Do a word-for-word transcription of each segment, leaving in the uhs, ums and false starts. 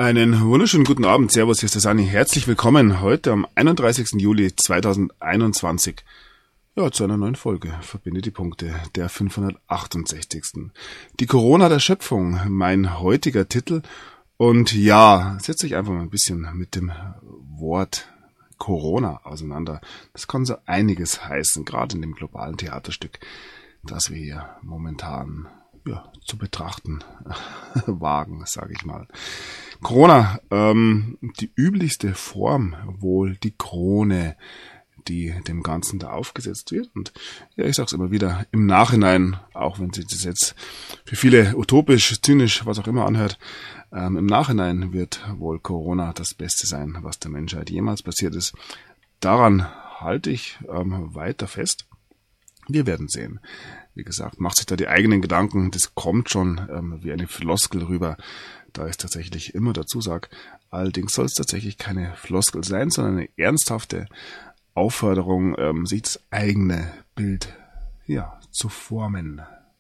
Einen wunderschönen guten Abend. Servus, hier ist der Sani. Herzlich willkommen heute am einunddreißigsten Juli zweitausendeinundzwanzig. Ja, zu einer neuen Folge. Verbinde die Punkte der fünfhundertachtundsechzigsten. Die Corona der Schöpfung, mein heutiger Titel. Und ja, setzt euch einfach mal ein bisschen mit dem Wort Corona auseinander. Das kann so einiges heißen, gerade in dem globalen Theaterstück, das wir hier momentan ja, zu betrachten wagen, sage ich mal. Corona, ähm, die üblichste Form, wohl die Krone, die dem Ganzen da aufgesetzt wird. Und ja, ich sag's immer wieder, im Nachhinein, auch wenn sich das jetzt für viele utopisch, zynisch, was auch immer anhört, ähm, im Nachhinein wird wohl Corona das Beste sein, was der Menschheit jemals passiert ist. Daran halte ich ähm, weiter fest. Wir werden sehen. Wie gesagt, macht sich da die eigenen Gedanken, das kommt schon ähm, wie eine Floskel rüber, da ich tatsächlich immer dazu sage. Allerdings soll es tatsächlich keine Floskel sein, sondern eine ernsthafte Aufforderung, ähm, sich das eigene Bild ja, zu formen.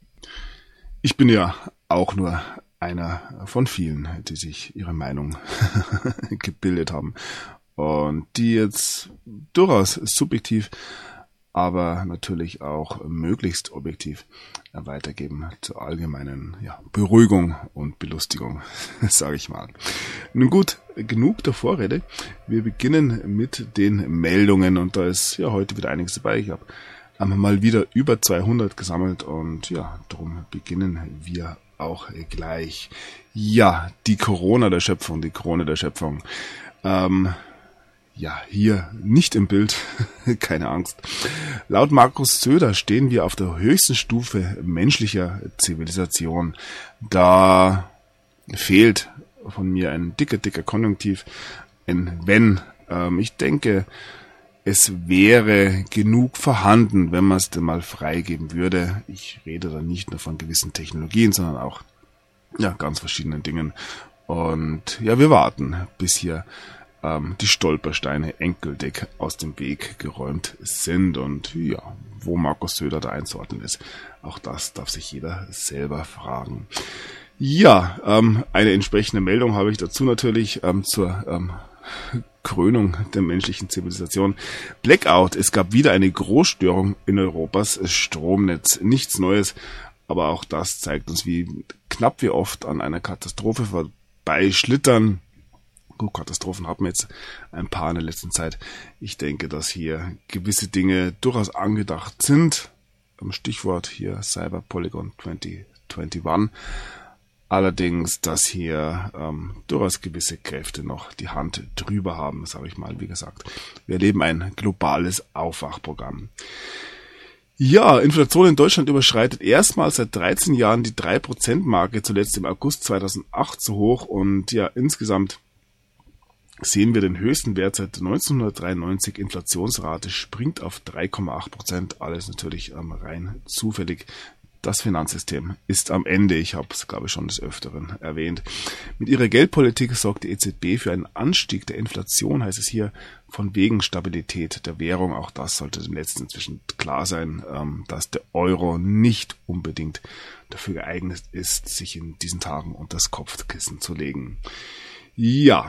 Ich bin ja auch nur einer von vielen, die sich ihre Meinung gebildet haben und die jetzt durchaus subjektiv, aber natürlich auch möglichst objektiv weitergeben zur allgemeinen ja, Beruhigung und Belustigung, sage ich mal. Nun gut, genug der Vorrede. Wir beginnen mit den Meldungen und da ist ja heute wieder einiges dabei. Ich habe mal wieder über zweihundert gesammelt und ja, darum beginnen wir auch gleich. Ja, die Corona der Schöpfung, die Krone der Schöpfung. Ähm, Ja, hier nicht im Bild, keine Angst. Laut Markus Söder stehen wir auf der höchsten Stufe menschlicher Zivilisation. Da fehlt von mir ein dicker, dicker Konjunktiv, ein Wenn. Ähm, ich denke, es wäre genug vorhanden, wenn man es denn mal freigeben würde. Ich rede da nicht nur von gewissen Technologien, sondern auch ja, ganz verschiedenen Dingen. Und ja, wir warten, bis hier die Stolpersteine endgültig aus dem Weg geräumt sind und ja, wo Markus Söder da einzuordnen ist, auch das darf sich jeder selber fragen. Ja, ähm, eine entsprechende Meldung habe ich dazu natürlich ähm, zur ähm, Krönung der menschlichen Zivilisation. Blackout, es gab wieder eine Großstörung in Europas Stromnetz. Nichts Neues, aber auch das zeigt uns, wie knapp wir oft an einer Katastrophe vorbeischlittern. Gut, Katastrophen haben wir jetzt ein paar in der letzten Zeit. Ich denke, dass hier gewisse Dinge durchaus angedacht sind. Stichwort hier Cyber Polygon zwanzig einundzwanzig. Allerdings, dass hier ähm, durchaus gewisse Kräfte noch die Hand drüber haben, sage ich mal. Wie gesagt, wir erleben ein globales Aufwachprogramm. Ja, Inflation in Deutschland überschreitet erstmals seit dreizehn Jahren die drei Prozent Marke, zuletzt im August zweitausendacht so hoch. Und ja, insgesamt sehen wir den höchsten Wert seit neunzehnhundertdreiundneunzig. Inflationsrate springt auf drei Komma acht Prozent. Alles natürlich ähm, rein zufällig. Das Finanzsystem ist am Ende. Ich habe es, glaube ich, schon des Öfteren erwähnt. Mit ihrer Geldpolitik sorgt die E Z B für einen Anstieg der Inflation, heißt es hier, von wegen Stabilität der Währung. Auch das sollte dem Letzten inzwischen klar sein, ähm, dass der Euro nicht unbedingt dafür geeignet ist, sich in diesen Tagen unter das Kopfkissen zu legen. Ja,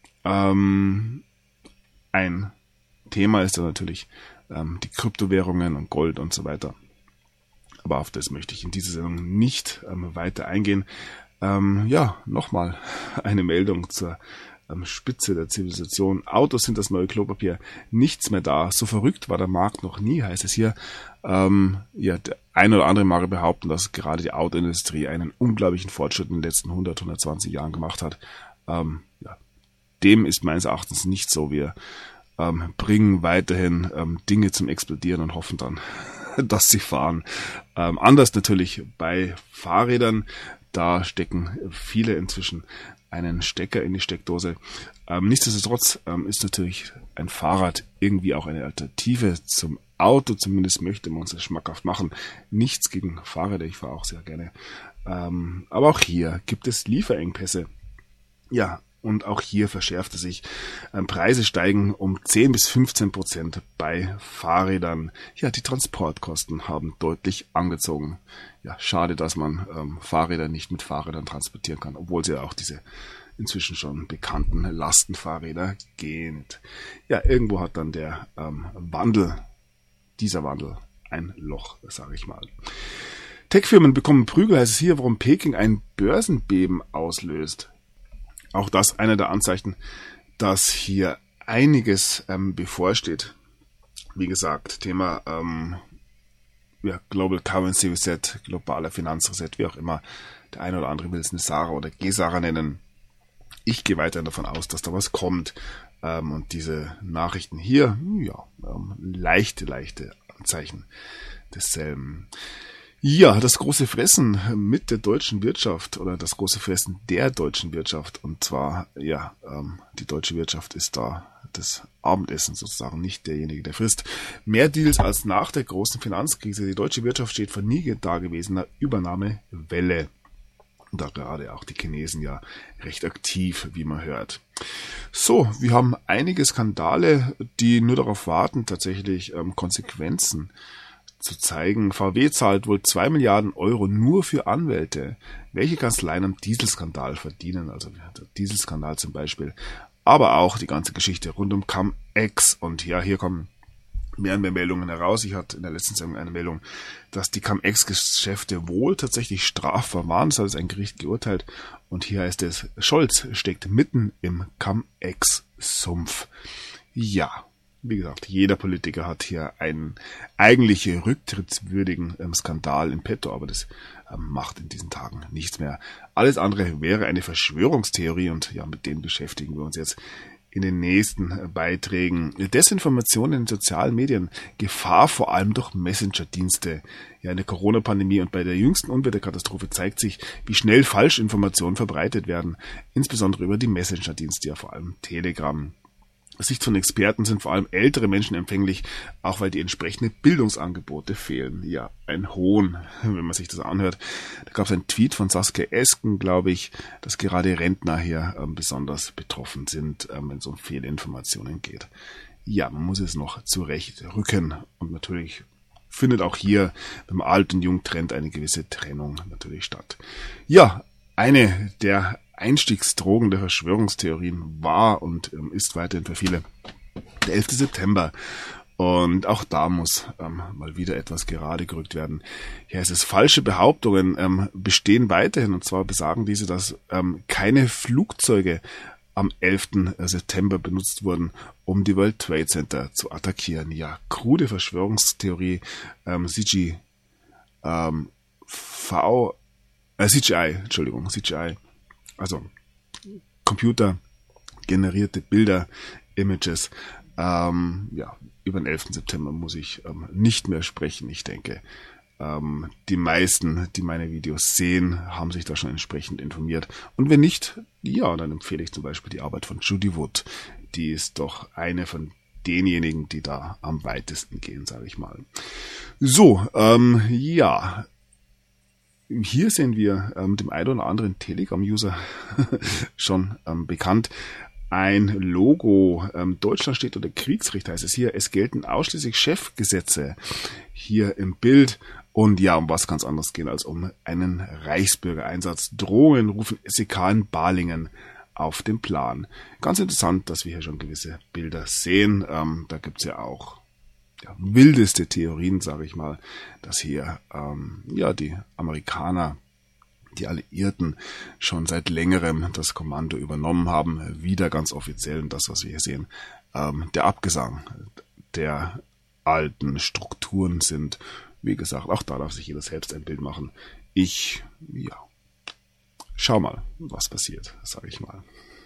Ähm, ein Thema ist da natürlich ähm, die Kryptowährungen und Gold und so weiter. Aber auf das möchte ich in dieser Sendung nicht ähm, weiter eingehen. Ähm, ja, nochmal eine Meldung zur ähm, Spitze der Zivilisation. Autos sind das neue Klopapier, nichts mehr da. So verrückt war der Markt noch nie, heißt es hier. Ähm, ja, der ein oder andere mag behaupten, dass gerade die Autoindustrie einen unglaublichen Fortschritt in den letzten hundert, hundertzwanzig Jahren gemacht hat. Ähm, ja, Dem ist meines Erachtens nicht so. Wir ähm, bringen weiterhin ähm, Dinge zum Explodieren und hoffen dann, dass sie fahren. Ähm, anders natürlich bei Fahrrädern. Da stecken viele inzwischen einen Stecker in die Steckdose. Ähm, nichtsdestotrotz ähm, ist natürlich ein Fahrrad irgendwie auch eine Alternative zum Auto. Zumindest möchte man uns das schmackhaft machen. Nichts gegen Fahrräder, ich fahre auch sehr gerne. Ähm, aber auch hier gibt es Lieferengpässe. Ja, und auch hier verschärfte sich. Ähm, Preise steigen um zehn bis fünfzehn Prozent bei Fahrrädern. Ja, die Transportkosten haben deutlich angezogen. Ja, schade, dass man ähm, Fahrräder nicht mit Fahrrädern transportieren kann, obwohl sie ja auch diese inzwischen schon bekannten Lastenfahrräder geht. Ja, irgendwo hat dann der ähm, Wandel, dieser Wandel, ein Loch, sage ich mal. Tech-Firmen bekommen Prügel, heißt es hier, warum Peking ein Börsenbeben auslöst. Auch das einer der Anzeichen, dass hier einiges ähm, bevorsteht. Wie gesagt, Thema ähm, ja, Global Currency Reset, globaler Finanzreset, wie auch immer. Der eine oder andere will es eine Sarah oder G-Sarah nennen. Ich gehe weiterhin davon aus, dass da was kommt. Ähm, und diese Nachrichten hier, ja, ähm, leichte, leichte Anzeichen desselben. Ja, das große Fressen mit der deutschen Wirtschaft oder das große Fressen der deutschen Wirtschaft. Und zwar, ja, ähm, die deutsche Wirtschaft ist da das Abendessen sozusagen, nicht derjenige, der frisst. Mehr Deals als nach der großen Finanzkrise. Die deutsche Wirtschaft steht vor nie dagewesener Übernahmewelle. Und da gerade auch die Chinesen ja recht aktiv, wie man hört. So, wir haben einige Skandale, die nur darauf warten, tatsächlich ähm, Konsequenzen zu zeigen. V W zahlt wohl zwei Milliarden Euro nur für Anwälte. Welche Kanzleien am Dieselskandal verdienen, also der Dieselskandal zum Beispiel, aber auch die ganze Geschichte rund um Cum-Ex. Und ja, hier kommen mehr und mehr Meldungen heraus. Ich hatte in der letzten Sendung eine Meldung, dass die Cum-Ex-Geschäfte wohl tatsächlich strafbar waren. Das hat jetzt ein Gericht geurteilt. Und hier heißt es, Scholz steckt mitten im Cum-Ex-Sumpf. Ja, wie gesagt, jeder Politiker hat hier einen eigentlich rücktrittswürdigen ähm, Skandal im Petto, aber das ähm, macht in diesen Tagen nichts mehr. Alles andere wäre eine Verschwörungstheorie und ja, mit denen beschäftigen wir uns jetzt in den nächsten Beiträgen. Desinformation in den sozialen Medien, Gefahr vor allem durch Messenger-Dienste. Ja, in der Corona-Pandemie und bei der jüngsten Unwetterkatastrophe zeigt sich, wie schnell Falschinformationen verbreitet werden, insbesondere über die Messenger-Dienste, ja vor allem Telegram. Aus Sicht von Experten sind vor allem ältere Menschen empfänglich, auch weil die entsprechenden Bildungsangebote fehlen. Ja, ein Hohn, wenn man sich das anhört. Da gab es einen Tweet von Saskia Esken, glaube ich, dass gerade Rentner hier ähm, besonders betroffen sind, ähm, wenn es um Fehlinformationen geht. Ja, man muss es noch zurechtrücken. Und natürlich findet auch hier beim Alt- und Jung-Trend eine gewisse Trennung natürlich statt. Ja, eine der Einstiegsdrogen der Verschwörungstheorien war und ähm, ist weiterhin für viele der elfte September. Und auch da muss ähm, mal wieder etwas gerade gerückt werden. Hier heißt es, falsche Behauptungen ähm, bestehen weiterhin. Und zwar besagen diese, dass ähm, keine Flugzeuge am elften September benutzt wurden, um die World Trade Center zu attackieren. Ja, krude Verschwörungstheorie, ähm, C G, ähm, V, äh, C G I, Entschuldigung, C G I, also computergenerierte Bilder, Images. Ähm, ja, über den elften September muss ich ähm, nicht mehr sprechen. Ich denke, ähm, die meisten, die meine Videos sehen, haben sich da schon entsprechend informiert. Und wenn nicht, ja, dann empfehle ich zum Beispiel die Arbeit von Judy Wood. Die ist doch eine von denjenigen, die da am weitesten gehen, sage ich mal. So, ähm, ja. Hier sehen wir ähm, dem einen oder anderen Telegram-User schon ähm, bekannt. Ein Logo, ähm, Deutschland steht unter Kriegsrecht, heißt es hier. Es gelten ausschließlich Chefgesetze hier im Bild. Und ja, um was ganz anderes gehen als um einen Reichsbürgereinsatz. Drohungen rufen S E K in Balingen auf den Plan. Ganz interessant, dass wir hier schon gewisse Bilder sehen. Ähm, da gibt's ja auch ja, wildeste Theorien, sage ich mal, dass hier ähm, ja die Amerikaner, die Alliierten, schon seit längerem das Kommando übernommen haben, wieder ganz offiziell, und das, was wir hier sehen, ähm, der Abgesang der alten Strukturen sind. Wie gesagt, auch da darf sich jeder selbst ein Bild machen. Ich, ja, schau mal, was passiert, sage ich mal.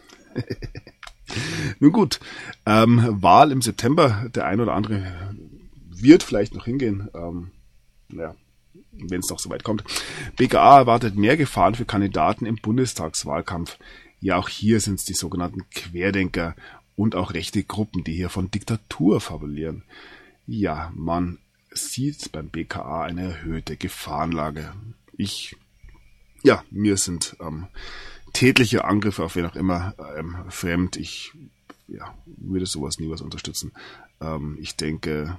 Nun gut, ähm, Wahl im September, der ein oder andere wird vielleicht noch hingehen, ähm, ja, wenn es noch so weit kommt. B K A erwartet mehr Gefahren für Kandidaten im Bundestagswahlkampf. Ja, auch hier sind es die sogenannten Querdenker und auch rechte Gruppen, die hier von Diktatur fabulieren. Ja, man sieht beim B K A eine erhöhte Gefahrenlage. Ich, ja, mir sind ähm, tätliche Angriffe auf wen auch immer ähm, fremd. Ich ja, würde sowas nie was unterstützen. Ähm, ich denke,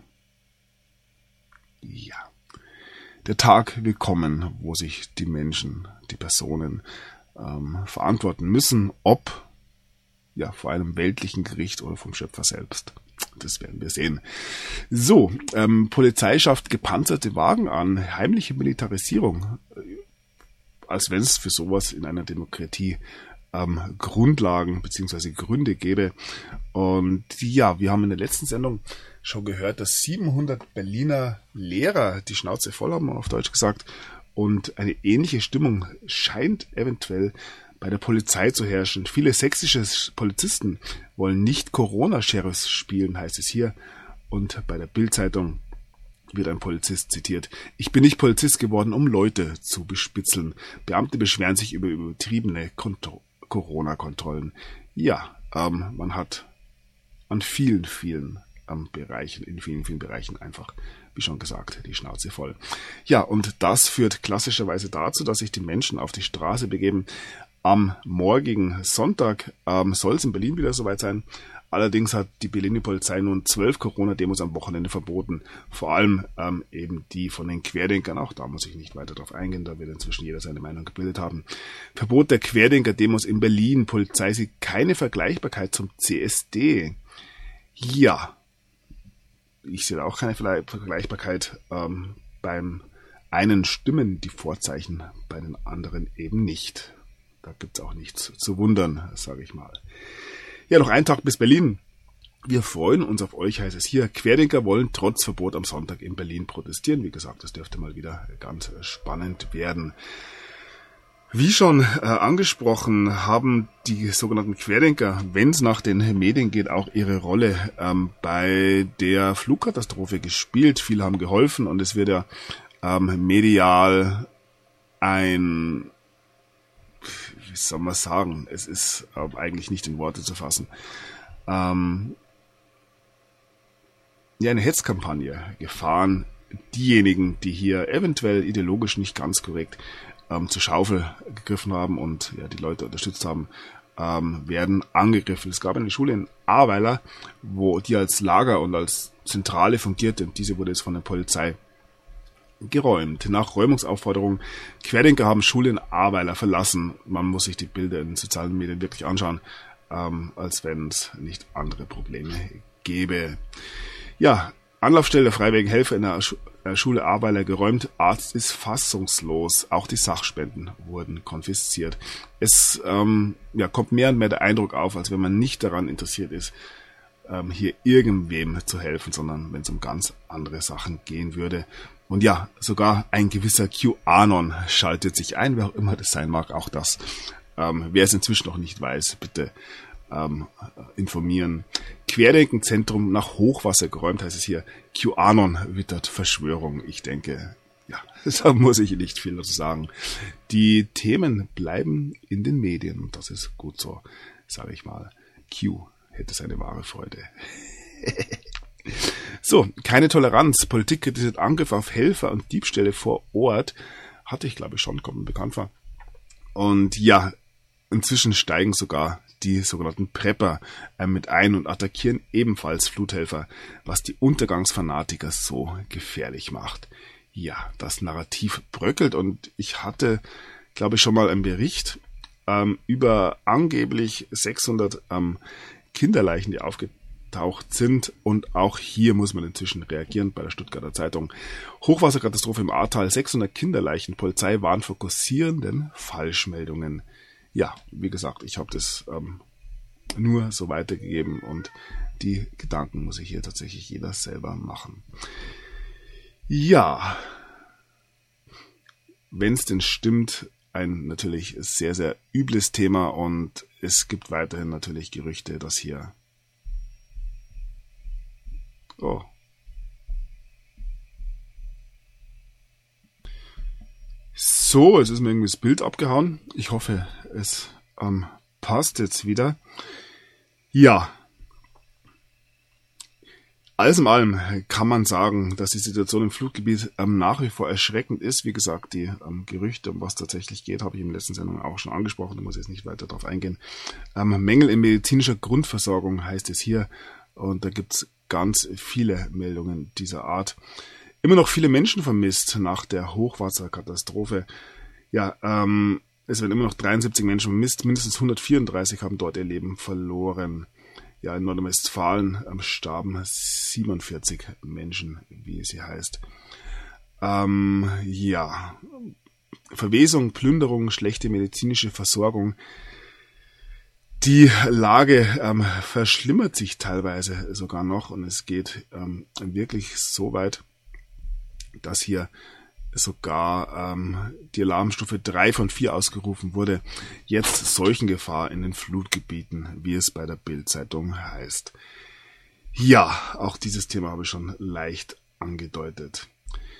ja, der Tag will kommen, wo sich die Menschen, die Personen ähm, verantworten müssen, ob ja vor einem weltlichen Gericht oder vom Schöpfer selbst. Das werden wir sehen. So, ähm, Polizei schafft gepanzerte Wagen an, heimliche Militarisierung, als wenn es für sowas in einer Demokratie ähm, Grundlagen bzw. Gründe gäbe. Und ja, wir haben in der letzten Sendung schon gehört, dass siebenhundert Berliner Lehrer die Schnauze voll haben, auf Deutsch gesagt, und eine ähnliche Stimmung scheint eventuell bei der Polizei zu herrschen. Viele sächsische Polizisten wollen nicht Corona-Sheriffs spielen, heißt es hier. Und bei der Bild-Zeitung wird ein Polizist zitiert. Ich bin nicht Polizist geworden, um Leute zu bespitzeln. Beamte beschweren sich über übertriebene Kont- Corona-Kontrollen. Ja, ähm, man hat an vielen, vielen ähm, Bereichen, in vielen, vielen Bereichen einfach, wie schon gesagt, die Schnauze voll. Ja, und das führt klassischerweise dazu, dass sich die Menschen auf die Straße begeben. Am morgigen Sonntag ähm, soll es in Berlin wieder soweit sein. Allerdings hat die Berliner Polizei nun zwölf Corona-Demos am Wochenende verboten. Vor allem ähm, eben die von den Querdenkern. Auch da muss ich nicht weiter drauf eingehen, da wird inzwischen jeder seine Meinung gebildet haben. Verbot der Querdenker-Demos in Berlin. Polizei sieht keine Vergleichbarkeit zum C S D. Ja, ich sehe auch keine Vergleichbarkeit. Ähm, beim einen stimmen die Vorzeichen, bei den anderen eben nicht. Da gibt es auch nichts zu wundern, sage ich mal. Ja, noch ein Tag bis Berlin. Wir freuen uns auf euch, heißt es hier. Querdenker wollen trotz Verbot am Sonntag in Berlin protestieren. Wie gesagt, das dürfte mal wieder ganz spannend werden. Wie schon äh, angesprochen, haben die sogenannten Querdenker, wenn es nach den Medien geht, auch ihre Rolle ähm, bei der Flugkatastrophe gespielt. Viele haben geholfen und es wird ja ähm, medial ein... wie soll man sagen, es ist äh, eigentlich nicht in Worte zu fassen, ähm, ja, eine Hetzkampagne gefahren. Diejenigen, die hier eventuell ideologisch nicht ganz korrekt ähm, zur Schaufel gegriffen haben und ja, die Leute unterstützt haben, ähm, werden angegriffen. Es gab eine Schule in Ahrweiler, wo die als Lager und als Zentrale fungierte, und diese wurde jetzt von der Polizei geräumt. Nach Räumungsaufforderung, Querdenker haben Schule in Ahrweiler verlassen. Man muss sich die Bilder in den sozialen Medien wirklich anschauen, ähm, als wenn es nicht andere Probleme gäbe. Ja, Anlaufstelle der Freiwilligen Helfer in der Schu- äh, Schule Ahrweiler geräumt. Arzt ist fassungslos. Auch die Sachspenden wurden konfisziert. Es ähm, ja, kommt mehr und mehr der Eindruck auf, als wenn man nicht daran interessiert ist, ähm, hier irgendwem zu helfen, sondern wenn es um ganz andere Sachen gehen würde. Und ja, sogar ein gewisser QAnon schaltet sich ein, wer auch immer das sein mag, auch das. Ähm, wer es inzwischen noch nicht weiß, bitte ähm, informieren. Querdenkenzentrum nach Hochwasser geräumt, heißt es hier. QAnon wittert Verschwörung. Ich denke, ja, da muss ich nicht viel dazu sagen. Die Themen bleiben in den Medien und das ist gut so, sage ich mal. Q hätte seine wahre Freude. So, keine Toleranz. Politik kritisiert Angriff auf Helfer und Diebstähle vor Ort. Hatte ich, glaube ich, schon, kommt mir bekannt vor. Und ja, inzwischen steigen sogar die sogenannten Prepper äh, mit ein und attackieren ebenfalls Fluthelfer, was die Untergangsfanatiker so gefährlich macht. Ja, das Narrativ bröckelt und ich hatte, glaube ich, schon mal einen Bericht ähm, über angeblich sechshundert ähm, Kinderleichen, die aufgetaucht sind, und auch hier muss man inzwischen reagieren bei der Stuttgarter Zeitung. Hochwasserkatastrophe im Ahrtal, sechshundert Kinderleichen, Polizei warnt vor kursierenden Falschmeldungen. Ja, wie gesagt, ich habe das ähm, nur so weitergegeben und die Gedanken muss sich hier tatsächlich jeder selber machen. Ja, wenn es denn stimmt, ein natürlich sehr, sehr übles Thema und es gibt weiterhin natürlich Gerüchte, dass hier... Oh. So, jetzt ist mir irgendwie das Bild abgehauen. Ich hoffe, es ähm, passt jetzt wieder. Ja. Alles in allem kann man sagen, dass die Situation im Flutgebiet ähm, nach wie vor erschreckend ist. Wie gesagt, die ähm, Gerüchte, um was tatsächlich geht, habe ich in der letzten Sendung auch schon angesprochen. Da muss ich jetzt nicht weiter drauf eingehen. Ähm, Mängel in medizinischer Grundversorgung heißt es hier. Und da gibt es ganz viele Meldungen dieser Art. Immer noch viele Menschen vermisst nach der Hochwasserkatastrophe. Ja, ähm, Es werden immer noch dreiundsiebzig Menschen vermisst, mindestens hundertvierunddreißig haben dort ihr Leben verloren. Ja, in Nordrhein-Westfalen ähm, starben siebenundvierzig Menschen, wie es hier heißt. Ähm, ja, Verwesung, Plünderung, schlechte medizinische Versorgung. Die Lage ähm, verschlimmert sich teilweise sogar noch und es geht ähm, wirklich so weit, dass hier sogar ähm, die Alarmstufe drei von vier ausgerufen wurde. Jetzt Seuchengefahr in den Flutgebieten, wie es bei der Bild-Zeitung heißt. Ja, auch dieses Thema habe ich schon leicht angedeutet.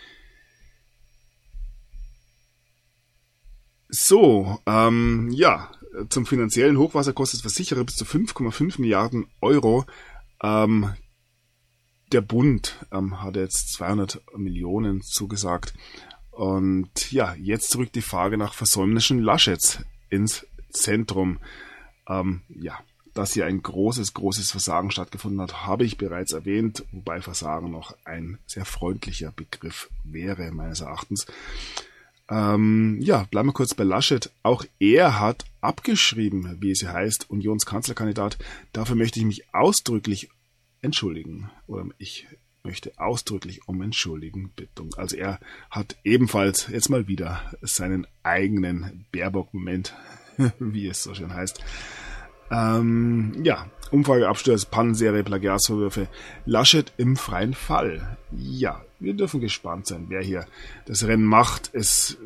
So, ähm, ja, zum finanziellen Hochwasser kostet Versicherer bis zu fünf Komma fünf Milliarden Euro. Ähm, der Bund ähm, hat jetzt zweihundert Millionen zugesagt. Und ja, jetzt rückt die Frage nach Versäumnissen Laschets ins Zentrum. Ähm, ja, dass hier ein großes, großes Versagen stattgefunden hat, habe ich bereits erwähnt, wobei Versagen noch ein sehr freundlicher Begriff wäre, meines Erachtens. Ähm, ja, bleiben wir kurz bei Laschet. Auch er hat abgeschrieben, wie es hier heißt, Unionskanzlerkandidat. Dafür möchte ich mich ausdrücklich entschuldigen. Oder ich möchte ausdrücklich um Entschuldigen bitten. Also er hat ebenfalls jetzt mal wieder seinen eigenen Baerbock-Moment, wie es so schön heißt. Ähm, ja, Umfrageabsturz, Pannenserie, Plagiatsvorwürfe, Laschet im freien Fall. Ja, wir dürfen gespannt sein, wer hier das Rennen macht. Es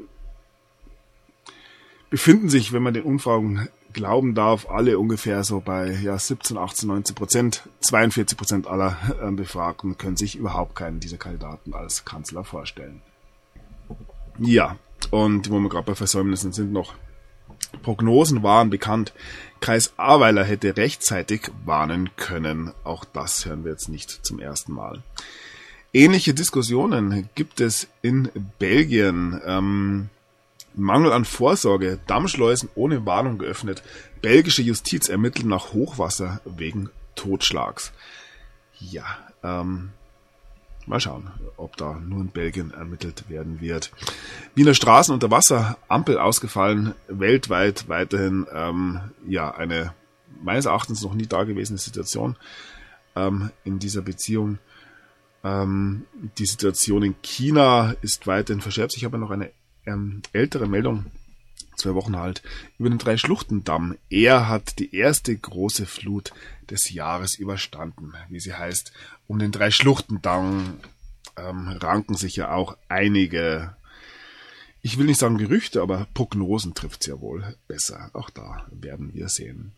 befinden sich, wenn man den Umfragen glauben darf, alle ungefähr so bei ja, siebzehn, achtzehn, neunzehn Prozent. zweiundvierzig Prozent aller äh, Befragten können sich überhaupt keinen dieser Kandidaten als Kanzler vorstellen. Ja, und wo wir gerade bei Versäumnissen sind, noch Prognosen waren bekannt. Kreis Ahrweiler hätte rechtzeitig warnen können. Auch das hören wir jetzt nicht zum ersten Mal. Ähnliche Diskussionen gibt es in Belgien. Ähm, Mangel an Vorsorge, Dammschleusen ohne Warnung geöffnet. Belgische Justiz ermittelt nach Hochwasser wegen Totschlags. Ja, ähm, mal schauen, ob da nur in Belgien ermittelt werden wird. Wiener Straßen unter Wasser, Ampel ausgefallen, weltweit weiterhin ähm, ja eine meines Erachtens noch nie dagewesene Situation ähm, in dieser Beziehung. Ähm, die Situation in China ist weiterhin verschärft. Ich habe noch eine ähm, ältere Meldung, zwei Wochen alt, über den Drei-Schluchten-Damm. Er hat die erste große Flut des Jahres überstanden, wie sie heißt. Um den Drei-Schluchten-Damm ähm, ranken sich ja auch einige, ich will nicht sagen Gerüchte, aber Prognosen trifft es ja wohl besser. Auch da werden wir sehen.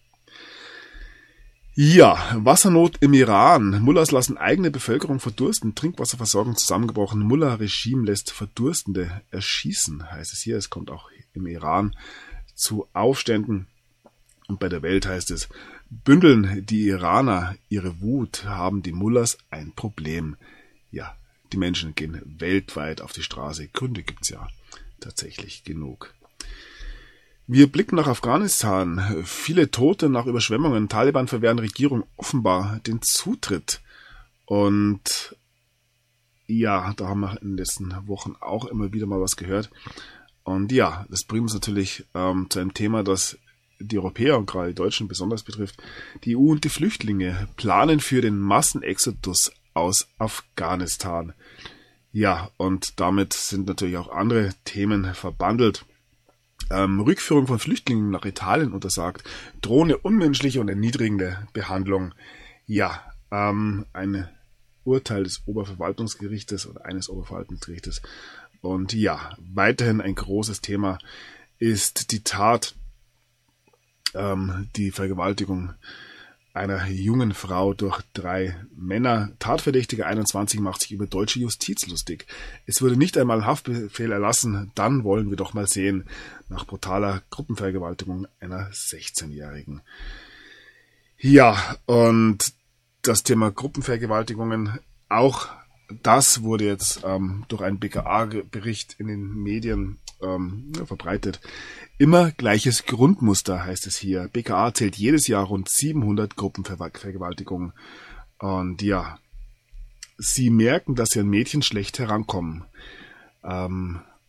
Ja, Wassernot im Iran. Mullahs lassen eigene Bevölkerung verdursten. Trinkwasserversorgung zusammengebrochen. Mullah-Regime lässt Verdurstende erschießen, heißt es hier. Es kommt auch im Iran zu Aufständen. Und bei der Welt heißt es, bündeln die Iraner ihre Wut, haben die Mullahs ein Problem. Ja, die Menschen gehen weltweit auf die Straße. Gründe gibt's ja tatsächlich genug. Wir blicken nach Afghanistan. Viele Tote nach Überschwemmungen. Taliban verwehren Regierung offenbar den Zutritt. Und ja, da haben wir in den letzten Wochen auch immer wieder mal was gehört. Und ja, das bringt uns natürlich ähm, zu einem Thema, das die Europäer und gerade die Deutschen besonders betrifft. Die E U und die Flüchtlinge planen für den Massenexodus aus Afghanistan. Ja, und damit sind natürlich auch andere Themen verbandelt. Ähm, Rückführung von Flüchtlingen nach Italien untersagt, drohende unmenschliche und erniedrigende Behandlung. Ja, ähm, ein Urteil des Oberverwaltungsgerichtes oder eines Oberverwaltungsgerichtes. Und ja, weiterhin ein großes Thema ist die Tat, ähm, die Vergewaltigung einer jungen Frau durch drei Männer. Tatverdächtiger einundzwanzig macht sich über deutsche Justiz lustig. Es wurde nicht einmal ein Haftbefehl erlassen, dann wollen wir doch mal sehen, nach brutaler Gruppenvergewaltigung einer sechzehnjährigen. Ja, und das Thema Gruppenvergewaltigungen, auch das wurde jetzt ähm, durch einen B K A-Bericht in den Medien ähm, ja, verbreitet. Immer gleiches Grundmuster, heißt es hier. B K A zählt jedes Jahr rund siebenhundert Gruppenvergewaltigungen. Und ja, sie merken, dass sie an Mädchen schlecht herankommen. Ähm,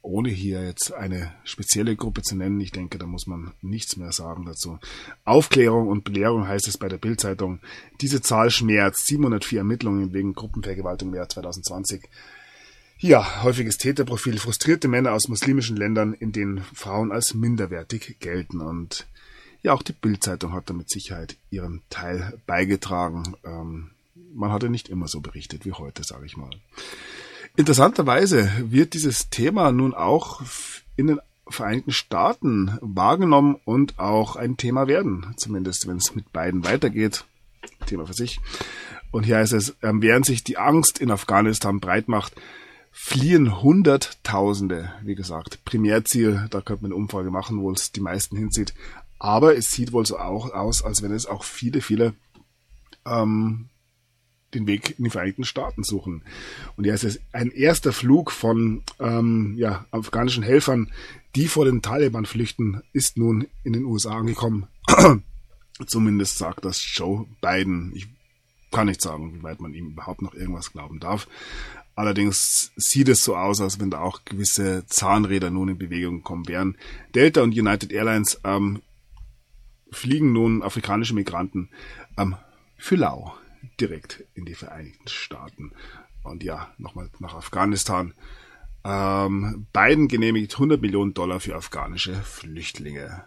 ohne hier jetzt eine spezielle Gruppe zu nennen, ich denke, da muss man nichts mehr sagen dazu. Aufklärung und Belehrung heißt es bei der Bild-Zeitung. Diese Zahl schmerzt. siebenhundertvier Ermittlungen wegen Gruppenvergewaltigung im Jahr zwanzig zwanzig. Ja, häufiges Täterprofil, frustrierte Männer aus muslimischen Ländern, in denen Frauen als minderwertig gelten. Und ja, auch die Bild-Zeitung hat da mit Sicherheit ihren Teil beigetragen. Ähm, man hatte nicht immer so berichtet wie heute, sage ich mal. Interessanterweise wird dieses Thema nun auch in den Vereinigten Staaten wahrgenommen und auch ein Thema werden, zumindest wenn es mit beiden weitergeht. Thema für sich. Und hier heißt es, während sich die Angst in Afghanistan breit macht, fliehen Hunderttausende, wie gesagt. Primärziel, da könnte man eine Umfrage machen, wo es die meisten hinzieht. Aber es sieht wohl so auch aus, als wenn es auch viele, viele ähm, den Weg in die Vereinigten Staaten suchen. Und hier ist es ein erster Flug von ähm, ja, afghanischen Helfern, die vor den Taliban flüchten, ist nun in den U S A angekommen. Zumindest sagt das Joe Biden. Ich kann nicht sagen, wie weit man ihm überhaupt noch irgendwas glauben darf. Allerdings sieht es so aus, als wenn da auch gewisse Zahnräder nun in Bewegung kommen werden. Delta und United Airlines ähm, fliegen nun afrikanische Migranten ähm, für lau direkt in die Vereinigten Staaten. Und ja, nochmal nach Afghanistan. Ähm, Biden genehmigt hundert Millionen Dollar für afghanische Flüchtlinge.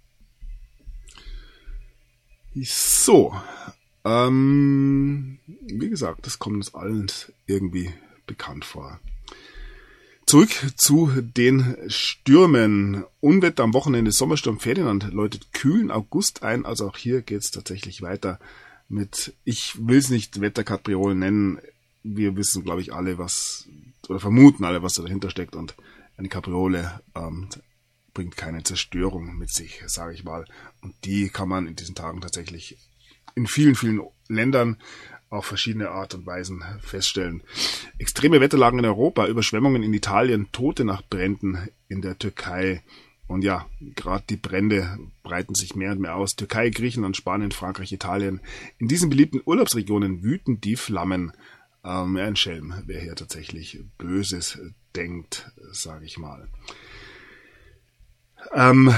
So, ähm, wie gesagt, das kommt uns allen irgendwie bekannt vor. Zurück zu den Stürmen. Unwetter am Wochenende, Sommersturm Ferdinand läutet kühlen August ein, also auch hier geht es tatsächlich weiter mit, ich will es nicht Wetterkapriolen nennen, wir wissen, glaube ich, alle, was, oder vermuten alle, was da dahinter steckt, und eine Kapriole ähm, bringt keine Zerstörung mit sich, sage ich mal. Und die kann man in diesen Tagen tatsächlich in vielen, vielen Ländern auf verschiedene Art und Weisen feststellen. Extreme Wetterlagen in Europa, Überschwemmungen in Italien, Tote nach Bränden in der Türkei. Und ja, gerade die Brände breiten sich mehr und mehr aus. Türkei, Griechenland, Spanien, Frankreich, Italien. In diesen beliebten Urlaubsregionen wüten die Flammen. Ähm, ein Schelm, wer hier tatsächlich Böses denkt, sage ich mal. Ähm,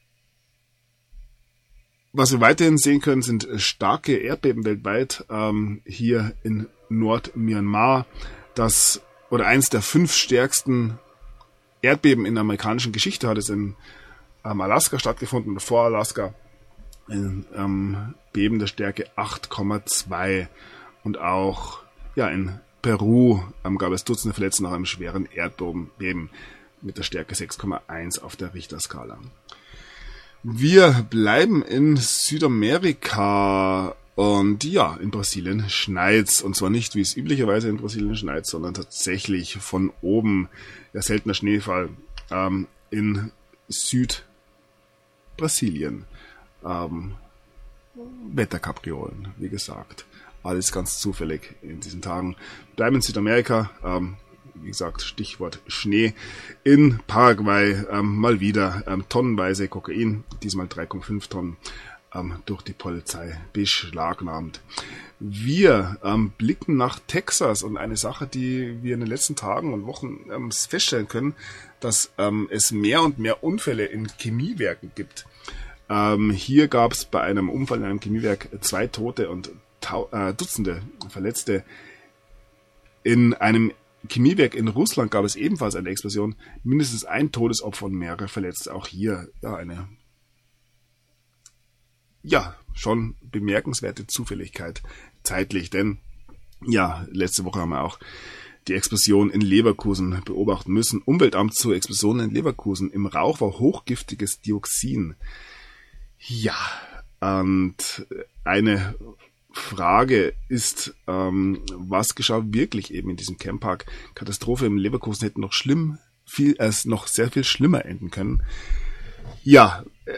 was wir weiterhin sehen können, sind starke Erdbeben weltweit. Ähm, hier in Nordmyanmar, das oder eins der fünf stärksten Erdbeben in der amerikanischen Geschichte hat es in ähm, Alaska stattgefunden, vor Alaska. Ein ähm, Beben der Stärke acht Komma zwei. Und auch ja, in Peru ähm, gab es Dutzende Verletzte nach einem schweren Erdbeben mit der Stärke sechs Komma eins auf der Richterskala. Wir bleiben in Südamerika und ja, in Brasilien schneit's. Und zwar nicht, wie es üblicherweise in Brasilien schneit, sondern tatsächlich von oben. Ja, seltener Schneefall ähm, in Südbrasilien. Ähm, Wetterkapriolen, wie gesagt. Alles ganz zufällig in diesen Tagen. Bleiben in Südamerika. Ähm, Wie gesagt, Stichwort Schnee. In Paraguay ähm, mal wieder ähm, tonnenweise Kokain, diesmal drei Komma fünf Tonnen, ähm, durch die Polizei beschlagnahmt. Wir ähm, blicken nach Texas und eine Sache, die wir in den letzten Tagen und Wochen ähm, feststellen können, dass ähm, es mehr und mehr Unfälle in Chemiewerken gibt. Ähm, hier gab es bei einem Unfall in einem Chemiewerk zwei Tote und tau- äh, Dutzende Verletzte. In einem Chemiewerk in Russland gab es ebenfalls eine Explosion, mindestens ein Todesopfer und mehrere Verletzte. Auch hier ja eine ja schon bemerkenswerte Zufälligkeit zeitlich, denn ja, letzte Woche haben wir auch die Explosion in Leverkusen beobachten müssen. Umweltamt zur Explosion in Leverkusen. Im Rauch war hochgiftiges Dioxin. Ja, und eine Frage ist, ähm, was geschah wirklich eben in diesem Camppark? Katastrophe im Leverkusen hätte noch schlimm, viel, äh, noch sehr viel schlimmer enden können. Ja, äh,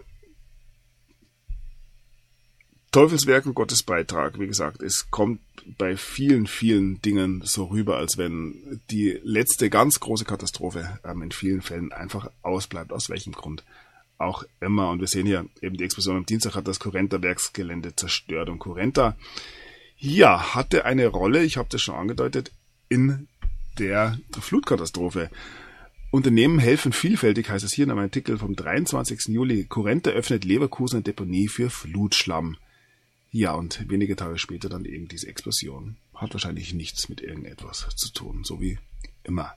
Teufelswerk und Gottes Beitrag, wie gesagt, es kommt bei vielen, vielen Dingen so rüber, als wenn die letzte ganz große Katastrophe ähm, in vielen Fällen einfach ausbleibt, aus welchem Grund auch immer. Und wir sehen hier eben die Explosion am Dienstag hat das Currenta-Werksgelände zerstört. Und Currenta, ja, hatte eine Rolle, ich habe das schon angedeutet, in der Flutkatastrophe. Unternehmen helfen vielfältig, heißt es hier in einem Artikel vom dreiundzwanzigsten Juli. Current eröffnet Leverkusen eine Deponie für Flutschlamm. Ja, und wenige Tage später dann eben diese Explosion. Hat wahrscheinlich nichts mit irgendetwas zu tun, so wie immer.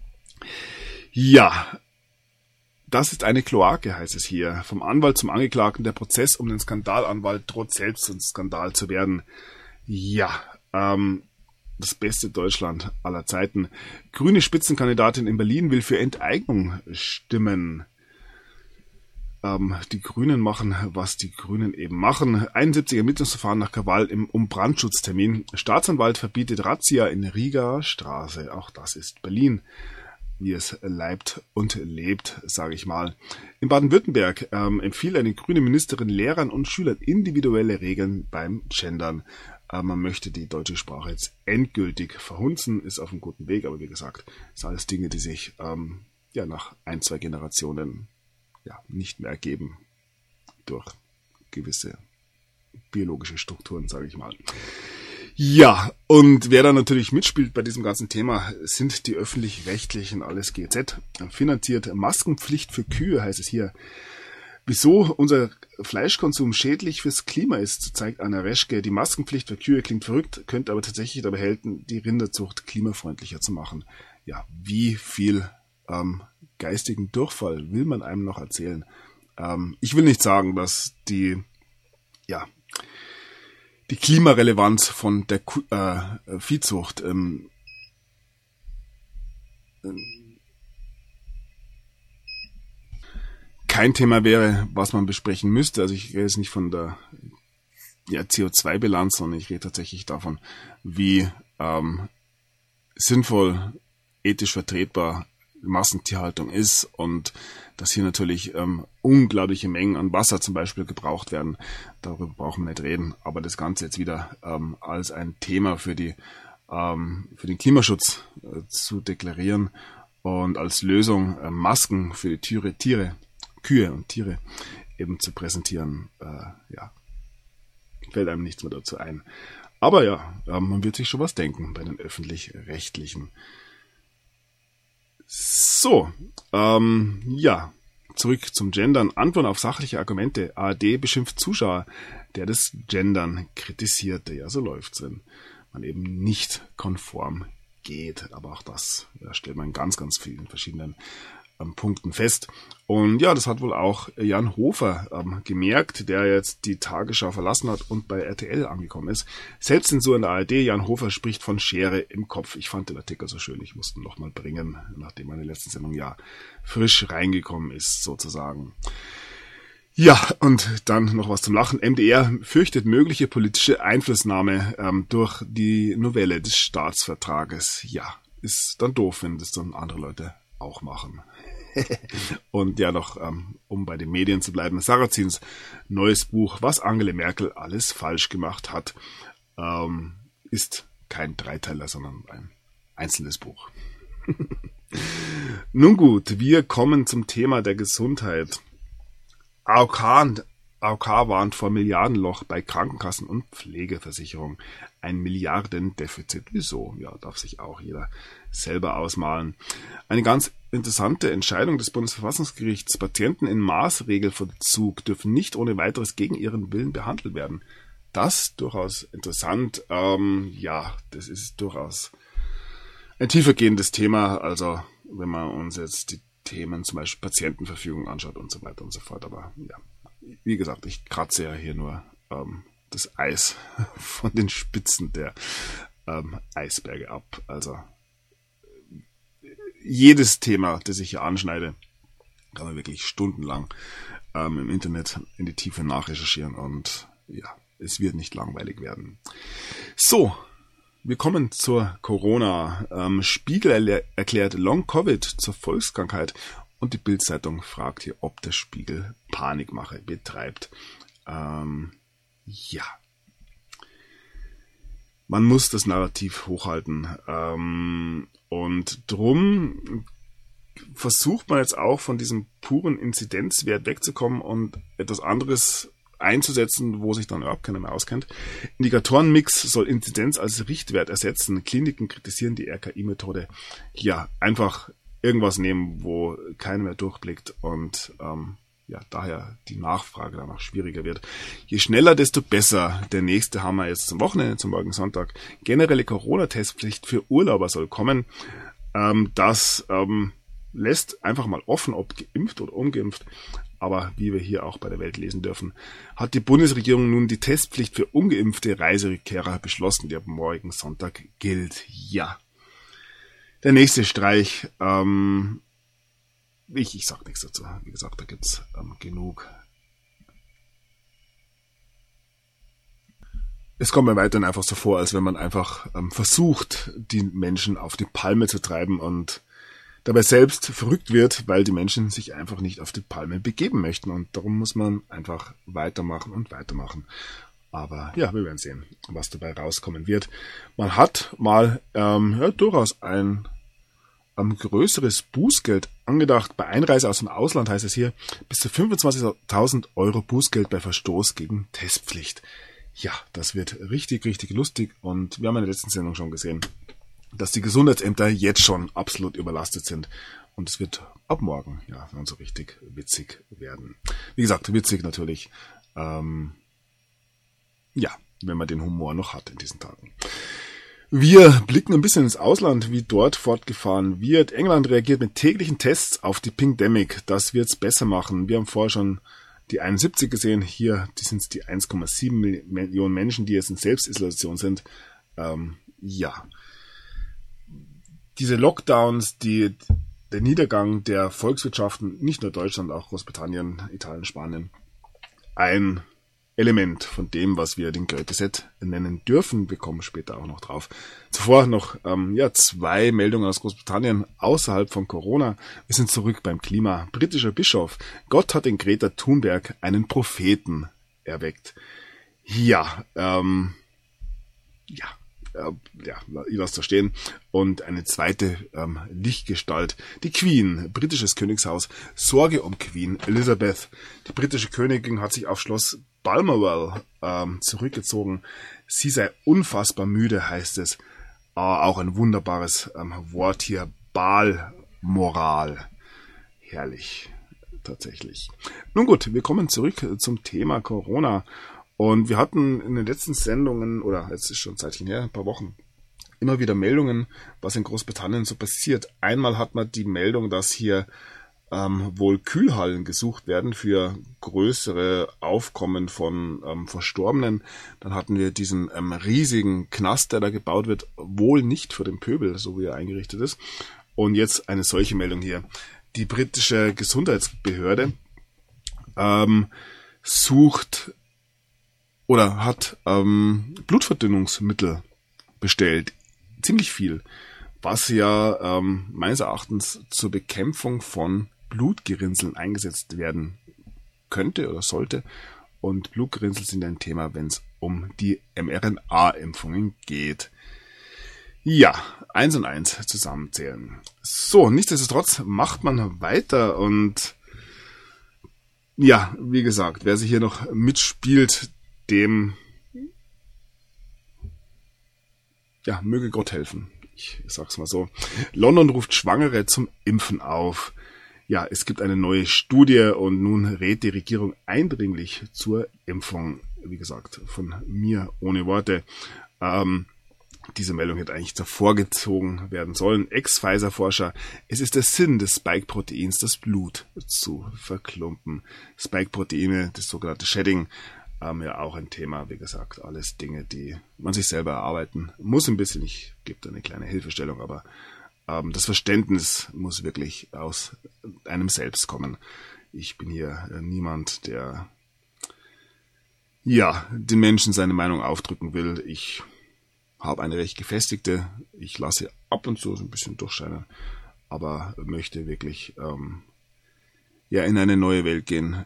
Ja, das ist eine Kloake, heißt es hier. Vom Anwalt zum Angeklagten, der Prozess um den Skandalanwalt droht selbst ein Skandal zu werden. Ja, ähm, das beste Deutschland aller Zeiten. Grüne Spitzenkandidatin in Berlin will für Enteignung stimmen. Ähm, die Grünen machen, was die Grünen eben machen. einundsiebzig Ermittlungsverfahren nach Krawall im Um-Brandschutztermin. Staatsanwalt verbietet Razzia in Rigaer Straße. Auch das ist Berlin, wie es leibt und lebt, sage ich mal. In Baden-Württemberg ähm, empfiehlt eine grüne Ministerin Lehrern und Schülern individuelle Regeln beim Gendern. Äh, man möchte die deutsche Sprache jetzt endgültig verhunzen, ist auf einem guten Weg, aber wie gesagt, das sind alles Dinge, die sich ähm, ja nach ein, zwei Generationen ja nicht mehr ergeben durch gewisse biologische Strukturen, sage ich mal. Ja, und wer da natürlich mitspielt bei diesem ganzen Thema, sind die Öffentlich-Rechtlichen, alles G Z. Finanziert Maskenpflicht für Kühe, heißt es hier. Wieso unser Fleischkonsum schädlich fürs Klima ist, zeigt Anna Reschke. Die Maskenpflicht für Kühe klingt verrückt, könnte aber tatsächlich dabei helfen, die Rinderzucht klimafreundlicher zu machen. Ja, wie viel ähm, geistigen Durchfall will man einem noch erzählen? Ähm, ich will nicht sagen, dass die, ja, die Klimarelevanz von der Kuh, äh, Viehzucht ähm, kein Thema wäre, was man besprechen müsste. Also ich rede jetzt nicht von der ja, C O zwei Bilanz, sondern ich rede tatsächlich davon, wie ähm, sinnvoll, ethisch vertretbar Massentierhaltung ist und dass hier natürlich ähm, unglaubliche Mengen an Wasser zum Beispiel gebraucht werden. Darüber brauchen wir nicht reden, aber das Ganze jetzt wieder ähm, als ein Thema für die ähm, für den Klimaschutz äh, zu deklarieren und als Lösung äh, Masken für die Tiere, Tiere, Kühe und Tiere eben zu präsentieren, äh, ja, fällt einem nichts mehr dazu ein. Aber ja, äh, man wird sich schon was denken bei den Öffentlich-Rechtlichen. So, ähm, ja, zurück zum Gendern. Antwort auf sachliche Argumente. A R D beschimpft Zuschauer, der das Gendern kritisierte. Ja, so läuft's, wenn man eben nicht konform geht. Aber auch das ja, stellt man in ganz, ganz vielen verschiedenen ähm, Punkten fest. Und ja, das hat wohl auch Jan Hofer ähm, gemerkt, der jetzt die Tagesschau verlassen hat und bei R T L angekommen ist. Selbstzensur in der A R D. Jan Hofer spricht von Schere im Kopf. Ich fand den Artikel so schön, ich musste ihn noch mal bringen, nachdem meine letzte Sendung ja frisch reingekommen ist, sozusagen. Ja, und dann noch was zum Lachen. M D R fürchtet mögliche politische Einflussnahme ähm, durch die Novelle des Staatsvertrages. Ja, ist dann doof, wenn das dann andere Leute auch machen. Und ja, noch, ähm, um bei den Medien zu bleiben, Sarrazins neues Buch, was Angela Merkel alles falsch gemacht hat, ähm, ist kein Dreiteiler, sondern ein einzelnes Buch. Nun gut, wir kommen zum Thema der Gesundheit. A O K, A O K warnt vor Milliardenloch bei Krankenkassen und Pflegeversicherung. Ein Milliardendefizit. Wieso? Ja, darf sich auch jeder selber ausmalen. Eine ganz interessante Entscheidung des Bundesverfassungsgerichts. Patienten in Maßregelvollzug dürfen nicht ohne weiteres gegen ihren Willen behandelt werden. Das durchaus interessant. Ähm, ja, das ist durchaus ein tiefergehendes Thema. Also, wenn man uns jetzt die Themen, zum Beispiel Patientenverfügung anschaut und so weiter und so fort. Aber ja, wie gesagt, ich kratze ja hier nur ähm, das Eis von den Spitzen der ähm, Eisberge ab. Also jedes Thema, das ich hier anschneide, kann man wirklich stundenlang ähm, im Internet in die Tiefe nachrecherchieren und ja, es wird nicht langweilig werden. So, wir kommen zur Corona. Ähm, Spiegel erle- erklärt Long-Covid zur Volkskrankheit und die Bild-Zeitung fragt hier, ob der Spiegel Panikmache betreibt. Ähm, ja. Man muss das Narrativ hochhalten. Ähm, und drum versucht man jetzt auch von diesem puren Inzidenzwert wegzukommen und etwas anderes einzusetzen, wo sich dann überhaupt keiner mehr auskennt. Indikatorenmix soll Inzidenz als Richtwert ersetzen. Kliniken kritisieren die R K I-Methode. Ja, einfach irgendwas nehmen, wo keiner mehr durchblickt und ähm, ja, daher die Nachfrage danach schwieriger wird. Je schneller, desto besser. Der nächste haben wir jetzt zum Wochenende, zum morgen Sonntag. Generelle Corona-Testpflicht für Urlauber soll kommen. Ähm, das ähm, lässt einfach mal offen, ob geimpft oder ungeimpft. Aber wie wir hier auch bei der Welt lesen dürfen, hat die Bundesregierung nun die Testpflicht für ungeimpfte Reiserückkehrer beschlossen, die ab morgen Sonntag gilt. Ja. Der nächste Streich, ähm, Ich, ich sag nichts dazu. Wie gesagt, da gibt's ähm, genug. Es kommt mir weiterhin einfach so vor, als wenn man einfach ähm, versucht, die Menschen auf die Palme zu treiben und dabei selbst verrückt wird, weil die Menschen sich einfach nicht auf die Palme begeben möchten. Und darum muss man einfach weitermachen und weitermachen. Aber ja, wir werden sehen, was dabei rauskommen wird. Man hat mal ähm, ja, durchaus ein Um größeres Bußgeld angedacht. Bei Einreise aus dem Ausland heißt es hier bis zu fünfundzwanzigtausend Euro Bußgeld bei Verstoß gegen Testpflicht. Ja, das wird richtig, richtig lustig und wir haben in der letzten Sendung schon gesehen, dass die Gesundheitsämter jetzt schon absolut überlastet sind und es wird ab morgen, ja, dann so richtig witzig werden. Wie gesagt, witzig natürlich, ähm, ja, wenn man den Humor noch hat in diesen Tagen. Wir blicken ein bisschen ins Ausland, wie dort fortgefahren wird. England reagiert mit täglichen Tests auf die Pingdemic. Das wird's besser machen. Wir haben vorher schon die einundsiebzig gesehen. Hier die sind es die eins Komma sieben Millionen Menschen, die jetzt in Selbstisolation sind. Ähm, ja. Diese Lockdowns, die, der Niedergang der Volkswirtschaften, nicht nur Deutschland, auch Großbritannien, Italien, Spanien, ein Element von dem, was wir den Great Reset nennen dürfen. Wir kommen später auch noch drauf. Zuvor noch ähm, ja zwei Meldungen aus Großbritannien außerhalb von Corona. Wir sind zurück beim Klima. Britischer Bischof. Gott hat in Greta Thunberg einen Propheten erweckt. Ja, ähm, ja, äh, ja, ich lasse da stehen. Und eine zweite ähm, Lichtgestalt. Die Queen, britisches Königshaus. Sorge um Queen Elizabeth. Die britische Königin hat sich auf Schloss Balmoral ähm, zurückgezogen. Sie sei unfassbar müde, heißt es. Äh, auch ein wunderbares ähm, Wort hier. Balmoral. Herrlich. Tatsächlich. Nun gut, wir kommen zurück zum Thema Corona. Und wir hatten in den letzten Sendungen, oder jetzt ist schon ein Zeitchen her, ein paar Wochen, immer wieder Meldungen, was in Großbritannien so passiert. Einmal hat man die Meldung, dass hier ähm, wohl Kühlhallen gesucht werden für größere Aufkommen von ähm, Verstorbenen. Dann hatten wir diesen ähm, riesigen Knast, der da gebaut wird, wohl nicht für den Pöbel, so wie er eingerichtet ist. Und jetzt eine solche Meldung hier. Die britische Gesundheitsbehörde ähm, sucht oder hat ähm, Blutverdünnungsmittel bestellt. Ziemlich viel. Was ja ähm, meines Erachtens zur Bekämpfung von Blutgerinnseln eingesetzt werden könnte oder sollte. Und Blutgerinnsel sind ein Thema, wenn es um die mRNA-Impfungen geht. Ja, eins und eins zusammenzählen. So, nichtsdestotrotz macht man weiter und ja, wie gesagt, wer sich hier noch mitspielt, dem ja, möge Gott helfen. Ich sag's mal so. London ruft Schwangere zum Impfen auf. Ja, es gibt eine neue Studie und nun rät die Regierung eindringlich zur Impfung. Wie gesagt, von mir ohne Worte. Ähm, diese Meldung hätte eigentlich davor gezogen werden sollen. Ex-Pfizer-Forscher, es ist der Sinn des Spike-Proteins, das Blut zu verklumpen. Spike-Proteine, das sogenannte Shedding, ähm, ja auch ein Thema, wie gesagt, alles Dinge, die man sich selber erarbeiten muss ein bisschen. Ich gebe da eine kleine Hilfestellung, aber ähm, das Verständnis muss wirklich aus einem selbst kommen. Ich bin hier äh, niemand, der ja den Menschen seine Meinung aufdrücken will. Ich habe eine recht gefestigte, ich lasse ab und zu so ein bisschen durchscheinen, aber möchte wirklich ähm, ja in eine neue Welt gehen,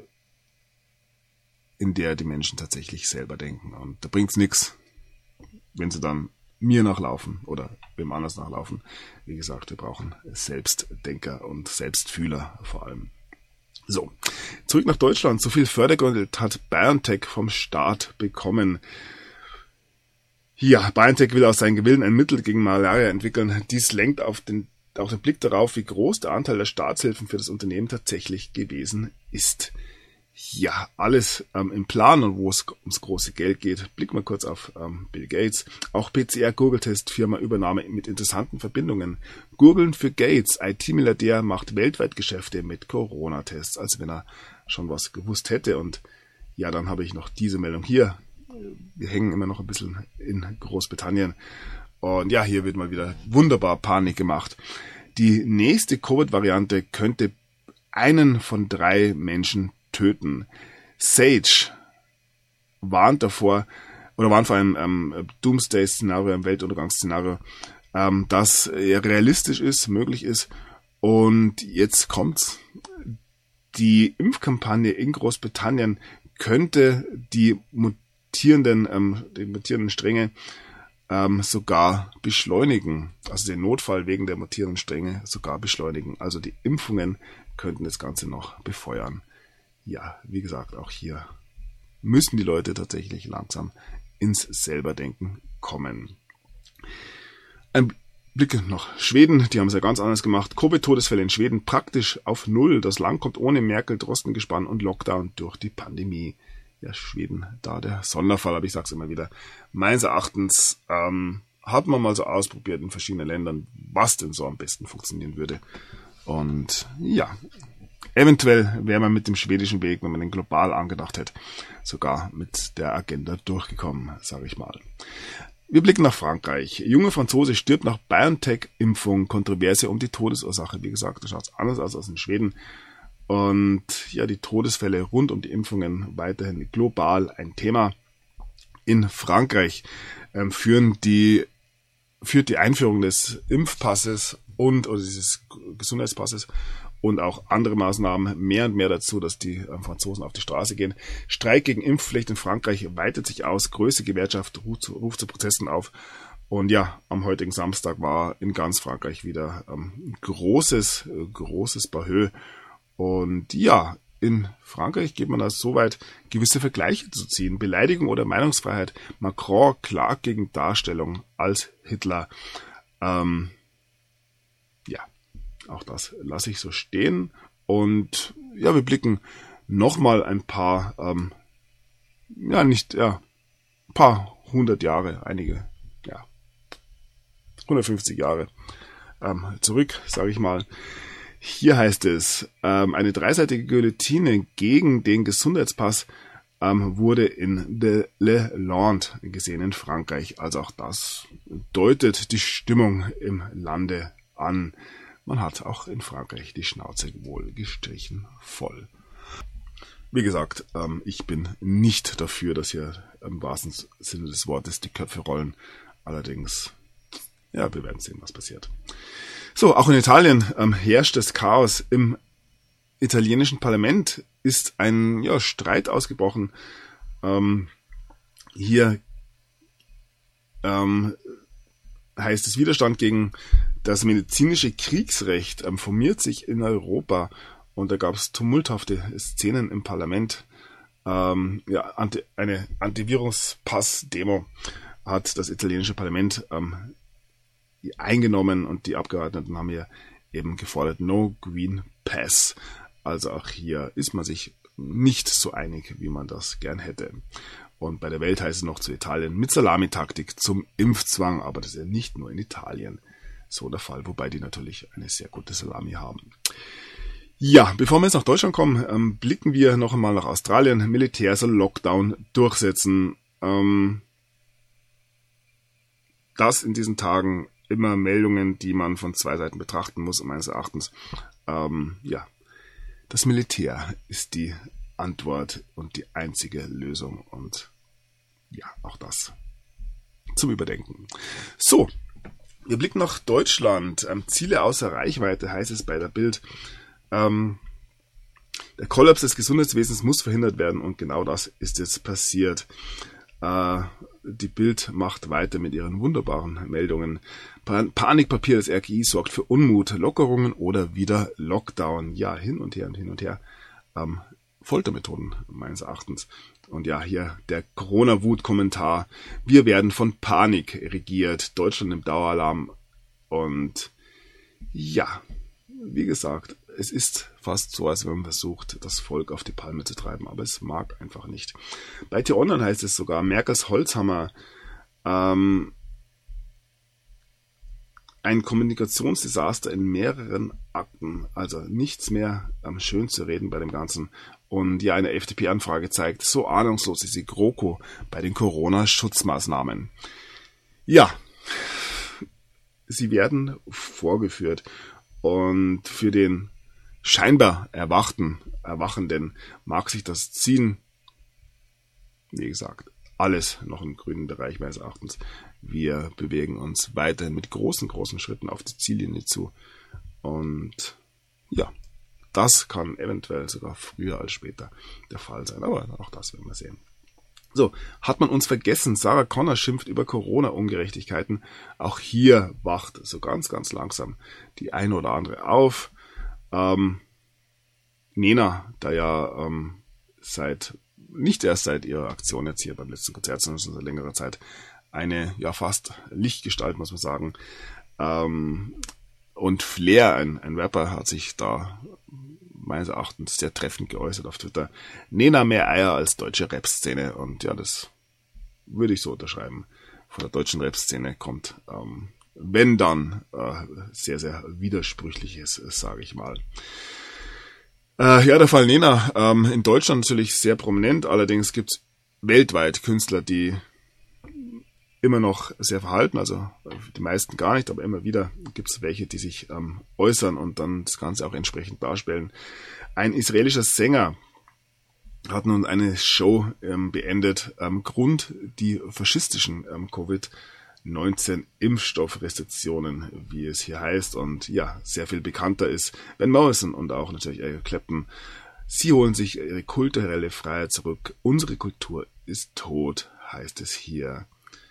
in der die Menschen tatsächlich selber denken. Und da bringt's nichts, wenn sie dann mir nachlaufen oder wem anders nachlaufen. Wie gesagt, wir brauchen Selbstdenker und Selbstfühler vor allem. So, zurück nach Deutschland. So viel Fördergeld hat BioNTech vom Staat bekommen. Ja, BioNTech will aus seinen Gewillen ein Mittel gegen Malaria entwickeln. Dies lenkt auf den auch der Blick darauf, wie groß der Anteil der Staatshilfen für das Unternehmen tatsächlich gewesen ist. Ja, alles ähm, im Plan und wo es ums große Geld geht. Blicken wir kurz auf ähm, Bill Gates. Auch P C R-Google-Test-Firma Übernahme mit interessanten Verbindungen. Googeln für Gates. I T-Milliardär macht weltweit Geschäfte mit Corona-Tests, als wenn er schon was gewusst hätte. Und ja, dann habe ich noch diese Meldung hier. Wir hängen immer noch ein bisschen in Großbritannien. Und ja, hier wird mal wieder wunderbar Panik gemacht. Die nächste Covid-Variante könnte einen von drei Menschen töten. Sage warnt davor, oder warnt vor einem ähm, Doomsday-Szenario, einem Weltuntergangsszenario, ähm, das realistisch ist, möglich ist. Und jetzt kommt's. Die Impfkampagne in Großbritannien könnte die mutierenden, ähm, die mutierenden Stränge ähm, sogar beschleunigen. Also den Notfall wegen der mutierenden Stränge sogar beschleunigen. Also die Impfungen könnten das Ganze noch befeuern. Ja, wie gesagt, auch hier müssen die Leute tatsächlich langsam ins Selberdenken kommen. Ein Blick nach Schweden, die haben es ja ganz anders gemacht. Covid-Todesfälle in Schweden praktisch auf Null. Das Land kommt ohne Merkel, Drostengespann und Lockdown durch die Pandemie. Ja, Schweden, da der Sonderfall, aber ich sag's immer wieder. Meines Erachtens ähm, hat man mal so ausprobiert in verschiedenen Ländern, was denn so am besten funktionieren würde. Und ja, eventuell wäre man mit dem schwedischen Weg, wenn man den global angedacht hätte, sogar mit der Agenda durchgekommen, sage ich mal. Wir blicken nach Frankreich. Junge Franzose stirbt nach BioNTech-Impfung. Kontroverse um die Todesursache. Wie gesagt, da schaut es anders aus als in Schweden. Und ja, die Todesfälle rund um die Impfungen weiterhin global ein Thema. In Frankreich ähm, führen die, führt die Einführung des Impfpasses und oder dieses Gesundheitspasses und auch andere Maßnahmen mehr und mehr dazu, dass die äh, Franzosen auf die Straße gehen. Streik gegen Impfpflicht in Frankreich weitet sich aus. Größte Gewerkschaft ruft zu, ruft zu Protesten auf. Und ja, am heutigen Samstag war in ganz Frankreich wieder ähm, großes, äh, großes Bahö. Und ja, in Frankreich geht man das so weit, gewisse Vergleiche zu ziehen. Beleidigung oder Meinungsfreiheit. Macron klagt gegen Darstellung als Hitler. Ähm, ja. Auch das lasse ich so stehen. Und ja, wir blicken nochmal ein paar, ähm, ja, nicht, ja, ein paar hundert Jahre, einige, ja, hundertfünfzig Jahre ähm, zurück, sage ich mal. Hier heißt es, ähm, eine dreiseitige Guillotine gegen den Gesundheitspass ähm, wurde in de Le Land gesehen in Frankreich. Also auch das deutet die Stimmung im Lande an. Man hat auch in Frankreich die Schnauze wohl gestrichen voll. Wie gesagt, ähm, ich bin nicht dafür, dass hier im wahrsten Sinne des Wortes die Köpfe rollen. Allerdings, ja, wir werden sehen, was passiert. So, auch in Italien ähm, herrscht das Chaos. Im italienischen Parlament ist ein ja, Streit ausgebrochen. Ähm, hier ähm, heißt es Widerstand gegen das medizinische Kriegsrecht ähm, formiert sich in Europa und da gab es tumulthafte Szenen im Parlament. Ähm, ja, anti, eine Antivirus-Pass-Demo hat das italienische Parlament ähm, eingenommen und die Abgeordneten haben hier eben gefordert No Green Pass. Also auch hier ist man sich nicht so einig, wie man das gern hätte. Und bei der Welt heißt es noch zu Italien mit Salamitaktik zum Impfzwang, aber das ist ja nicht nur in Italien so der Fall, wobei die natürlich eine sehr gute Salami haben. Ja, bevor wir jetzt nach Deutschland kommen, ähm, blicken wir noch einmal nach Australien. Militär soll Lockdown durchsetzen. Ähm, das in diesen Tagen immer Meldungen, die man von zwei Seiten betrachten muss, meines Erachtens. Ähm, ja, das Militär ist die Antwort und die einzige Lösung und ja, auch das zum Überdenken. So, wir blicken nach Deutschland. Ähm, Ziele außer Reichweite heißt es bei der Bild. Ähm, der Kollaps des Gesundheitswesens muss verhindert werden und genau das ist jetzt passiert. Äh, die Bild macht weiter mit ihren wunderbaren Meldungen. Pan- Panikpapier des R K I sorgt für Unmut, Lockerungen oder wieder Lockdown. Ja, hin und her und hin und her. Ähm, Foltermethoden meines Erachtens. Und ja, hier der Corona-Wut-Kommentar. Wir werden von Panik regiert. Deutschland im Daueralarm. Und Ja, wie gesagt, es ist fast so, als wenn man versucht, das Volk auf die Palme zu treiben, aber es mag einfach nicht. Bei T-Online heißt es sogar, Merkels Holzhammer, ähm, ein Kommunikationsdesaster in mehreren Akten, also nichts mehr ähm, schön zu reden bei dem Ganzen. Und ja, eine F D P-Anfrage zeigt, so ahnungslos ist die GroKo bei den Corona-Schutzmaßnahmen. Ja, sie werden vorgeführt und für den scheinbar Erwachten, Erwachenden mag sich das ziehen. Wie gesagt, alles noch im grünen Bereich meines Erachtens. Wir bewegen uns weiterhin mit großen, großen Schritten auf die Ziellinie zu. Und ja, das kann eventuell sogar früher als später der Fall sein. Aber auch das werden wir sehen. So, hat man uns vergessen, Sarah Connor schimpft über Corona-Ungerechtigkeiten. Auch hier wacht so ganz, ganz langsam die eine oder andere auf. Ähm, Nena, da ja ähm, seit, nicht erst seit ihrer Aktion jetzt hier beim letzten Konzert, sondern schon seit längerer Zeit eine, ja fast Lichtgestalt, muss man sagen. Ähm, und Flair, ein, ein Rapper, hat sich da meines Erachtens sehr treffend geäußert auf Twitter. Nena mehr Eier als deutsche Rap-Szene. Und ja, das würde ich so unterschreiben. Von der deutschen Rap-Szene kommt, ähm, wenn dann, äh, sehr, sehr Widersprüchliches, sage ich mal. Äh, ja, der Fall Nena, ähm, in Deutschland natürlich sehr prominent. Allerdings gibt es weltweit Künstler, die immer noch sehr verhalten, also die meisten gar nicht, aber immer wieder gibt es welche, die sich ähm, äußern und dann das Ganze auch entsprechend darstellen. Ein israelischer Sänger hat nun eine Show ähm, beendet, ähm, Grund die faschistischen ähm, Covid neunzehn Impfstoffrestriktionen, wie es hier heißt, und ja, sehr viel bekannter ist Van Morrison und auch natürlich Eric Clapton. Sie holen sich ihre kulturelle Freiheit zurück. Unsere Kultur ist tot, heißt es hier.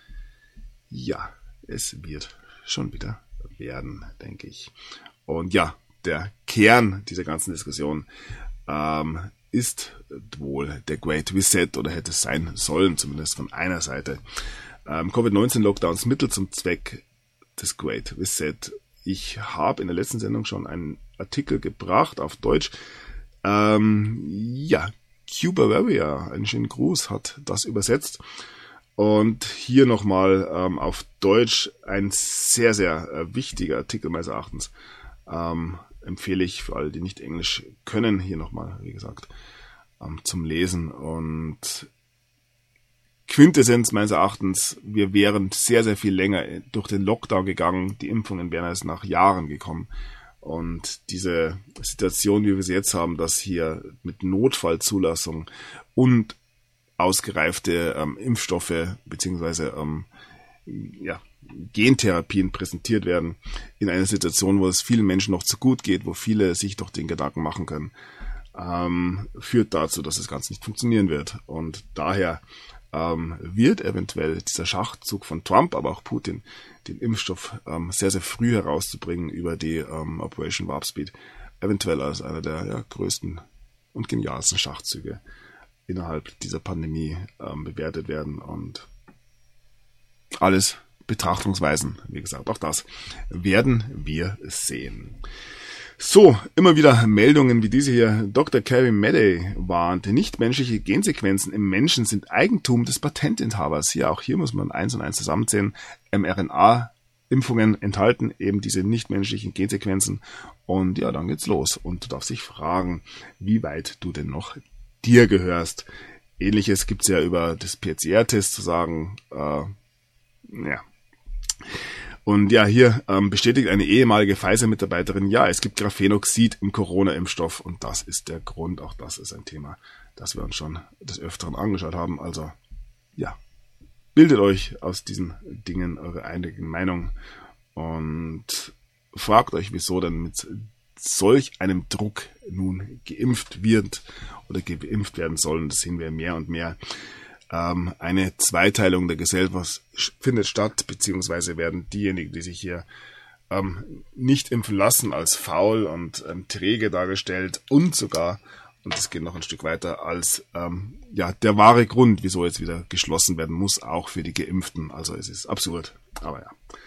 Ja, es wird schon wieder werden, denke ich. Und ja, der Kern dieser ganzen Diskussion ähm, ist wohl der Great Reset oder hätte es sein sollen, zumindest von einer Seite. Ähm, Covid neunzehn Lockdowns Mittel zum Zweck des Great Reset. Ich habe in der letzten Sendung schon einen Artikel gebracht auf Deutsch. Ähm, ja, Cuba Warrior, einen schönen Gruß, hat das übersetzt. Und hier nochmal ähm, auf Deutsch ein sehr, sehr äh, wichtiger Artikel meines Erachtens. Ähm, empfehle ich für alle, die nicht Englisch können, hier nochmal, wie gesagt, ähm, zum Lesen. Und Quintessenz meines Erachtens, wir wären sehr, sehr viel länger durch den Lockdown gegangen. Die Impfungen wären erst nach Jahren gekommen. Und diese Situation, wie wir sie jetzt haben, dass hier mit Notfallzulassung und ausgereifte ähm, Impfstoffe beziehungsweise ähm, ja, Gentherapien präsentiert werden in einer Situation, wo es vielen Menschen noch zu gut geht, wo viele sich doch den Gedanken machen können, ähm, führt dazu, dass das Ganze nicht funktionieren wird. Und daher ähm, wird eventuell dieser Schachzug von Trump, aber auch Putin, den Impfstoff ähm, sehr, sehr früh herauszubringen über die ähm, Operation Warp Speed, eventuell als einer der ja, größten und genialsten Schachzüge innerhalb dieser Pandemie ähm, bewertet werden und alles Betrachtungsweisen, wie gesagt, auch das werden wir sehen. So, immer wieder Meldungen wie diese hier. Doktor Carrie Madej warnt, nichtmenschliche Gensequenzen im Menschen sind Eigentum des Patentinhabers. Ja, auch hier muss man eins und eins zusammenzählen. mRNA-Impfungen enthalten eben diese nichtmenschlichen Gensequenzen und ja, dann geht's los und du darfst dich fragen, wie weit du denn noch dir gehörst. Ähnliches gibt's ja über das P C R-Test zu sagen. Äh, ja. Und ja, hier ähm, bestätigt eine ehemalige Pfizer-Mitarbeiterin, ja, es gibt Graphenoxid im Corona-Impfstoff und das ist der Grund. Auch das ist ein Thema, das wir uns schon des Öfteren angeschaut haben. Also, ja, bildet euch aus diesen Dingen eure eigene Meinung und fragt euch, wieso denn mit solch einem Druck nun geimpft wird oder geimpft werden soll. Und das sehen wir mehr und mehr. Ähm, eine Zweiteilung der Gesellschaft findet statt, beziehungsweise werden diejenigen, die sich hier ähm, nicht impfen lassen, als faul und ähm, träge dargestellt und sogar, und das geht noch ein Stück weiter, als ähm, ja der wahre Grund, wieso jetzt wieder geschlossen werden muss, auch für die Geimpften. Also es ist absurd, aber ja.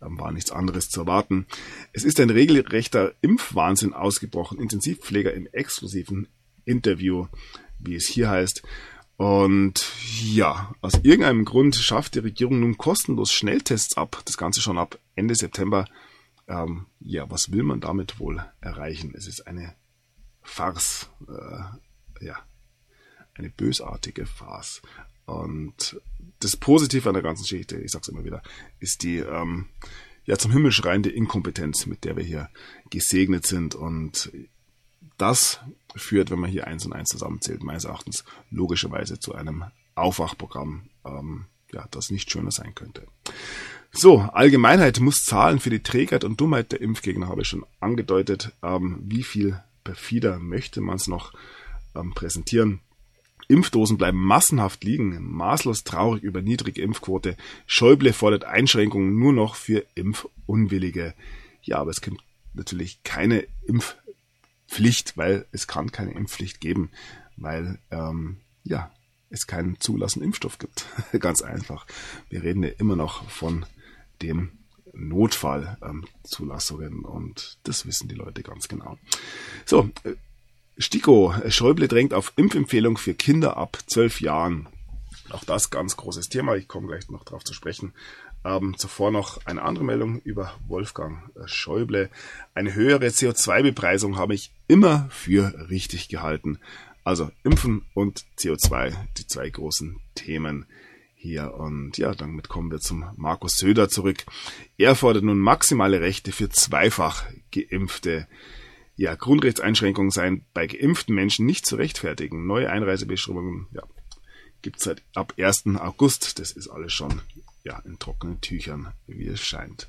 ähm, war nichts anderes zu erwarten. Es ist ein regelrechter Impfwahnsinn ausgebrochen. Intensivpfleger im exklusiven Interview, wie es hier heißt. Und ja, aus irgendeinem Grund schafft die Regierung nun kostenlos Schnelltests ab. Das Ganze schon ab Ende September. Ähm, ja, was will man damit wohl erreichen? Es ist eine Farce. Äh, ja, eine bösartige Farce. Und das Positive an der ganzen Geschichte, ich sag's immer wieder, ist die ähm, ja zum Himmel schreiende Inkompetenz, mit der wir hier gesegnet sind. Und das führt, wenn man hier eins und eins zusammenzählt, meines Erachtens logischerweise zu einem Aufwachprogramm, ähm, ja, das nicht schöner sein könnte. So, Allgemeinheit muss zahlen für die Trägheit und Dummheit der Impfgegner, habe ich schon angedeutet. Ähm, wie viel perfider möchte man es noch ähm, präsentieren? Impfdosen bleiben massenhaft liegen, maßlos traurig über niedrige Impfquote. Schäuble fordert Einschränkungen nur noch für Impfunwillige. Ja, aber es gibt natürlich keine Impfpflicht, weil es kann keine Impfpflicht geben, weil ähm, ja es keinen zugelassenen Impfstoff gibt. Ganz einfach. Wir reden ja immer noch von dem Notfallzulassungen ähm, und das wissen die Leute ganz genau. So, äh, STIKO, Schäuble drängt auf Impfempfehlung für Kinder ab zwölf Jahren. Auch das ganz großes Thema, ich komme gleich noch drauf zu sprechen. Ähm, zuvor noch eine andere Meldung über Wolfgang Schäuble. Eine höhere C O zwei Bepreisung habe ich immer für richtig gehalten. Also Impfen und C O zwei, die zwei großen Themen hier. Und ja, damit kommen wir zum Markus Söder zurück. Er fordert nun maximale Rechte für zweifach Geimpfte. Ja, Grundrechtseinschränkungen seien bei geimpften Menschen nicht zu rechtfertigen. Neue Einreisebeschreibungen, ja, gibt es seit ab ersten August. Das ist alles schon ja in trockenen Tüchern, wie es scheint.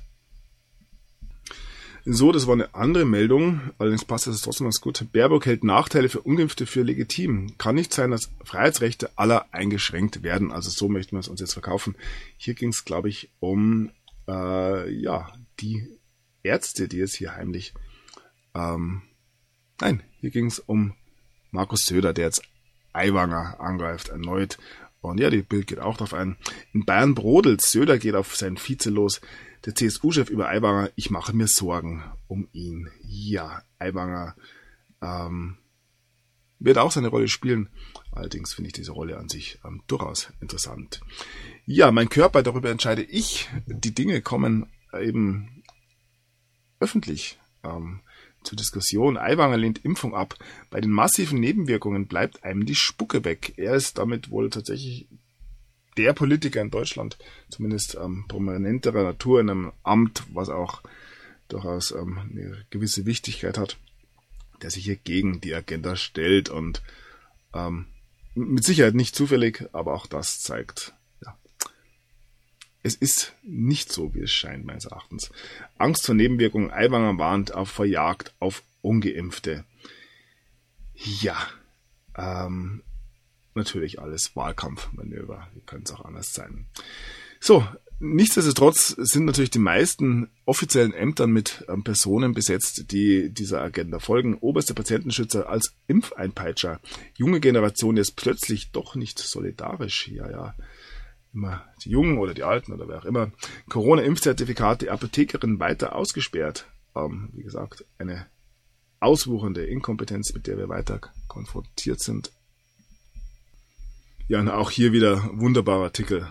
So, das war eine andere Meldung, allerdings passt das trotzdem ganz gut. Baerbock hält Nachteile für Ungeimpfte für legitim. Kann nicht sein, dass Freiheitsrechte aller eingeschränkt werden. Also so möchten wir es uns jetzt verkaufen. Hier ging es, glaube ich, um äh, ja die Ärzte, die jetzt hier heimlich... Ähm, nein, hier ging es um Markus Söder, der jetzt Aiwanger angreift erneut. Und ja, die Bild geht auch drauf ein. In Bayern brodelt, Söder geht auf seinen Vize los. Der C S U-Chef über Aiwanger, ich mache mir Sorgen um ihn. Ja, Aiwanger ähm, wird auch seine Rolle spielen. Allerdings finde ich diese Rolle an sich ähm, durchaus interessant. Ja, mein Körper, darüber entscheide ich. Die Dinge kommen eben öffentlich ähm, zur Diskussion. Aiwanger lehnt Impfung ab. Bei den massiven Nebenwirkungen bleibt einem die Spucke weg. Er ist damit wohl tatsächlich der Politiker in Deutschland, zumindest ähm, prominenterer Natur in einem Amt, was auch durchaus ähm, eine gewisse Wichtigkeit hat, der sich hier gegen die Agenda stellt und ähm, mit Sicherheit nicht zufällig, aber auch das zeigt, ja, es ist nicht so, wie es scheint, meines Erachtens. Angst vor Nebenwirkungen. Aiwanger warnt auf Verjagd auf Ungeimpfte. Ja, ähm, natürlich alles Wahlkampfmanöver. Wie könnte es auch anders sein? So, nichtsdestotrotz sind natürlich die meisten offiziellen Ämtern mit ähm, Personen besetzt, die dieser Agenda folgen. Oberster Patientenschützer als Impfeinpeitscher. Junge Generation ist plötzlich doch nicht solidarisch. Ja, ja. Immer die Jungen oder die Alten oder wer auch immer. Corona-Impfzertifikate, Apothekerin weiter ausgesperrt. Ähm, wie gesagt, eine auswuchernde Inkompetenz, mit der wir weiter konfrontiert sind. Ja, und auch hier wieder wunderbarer Artikel.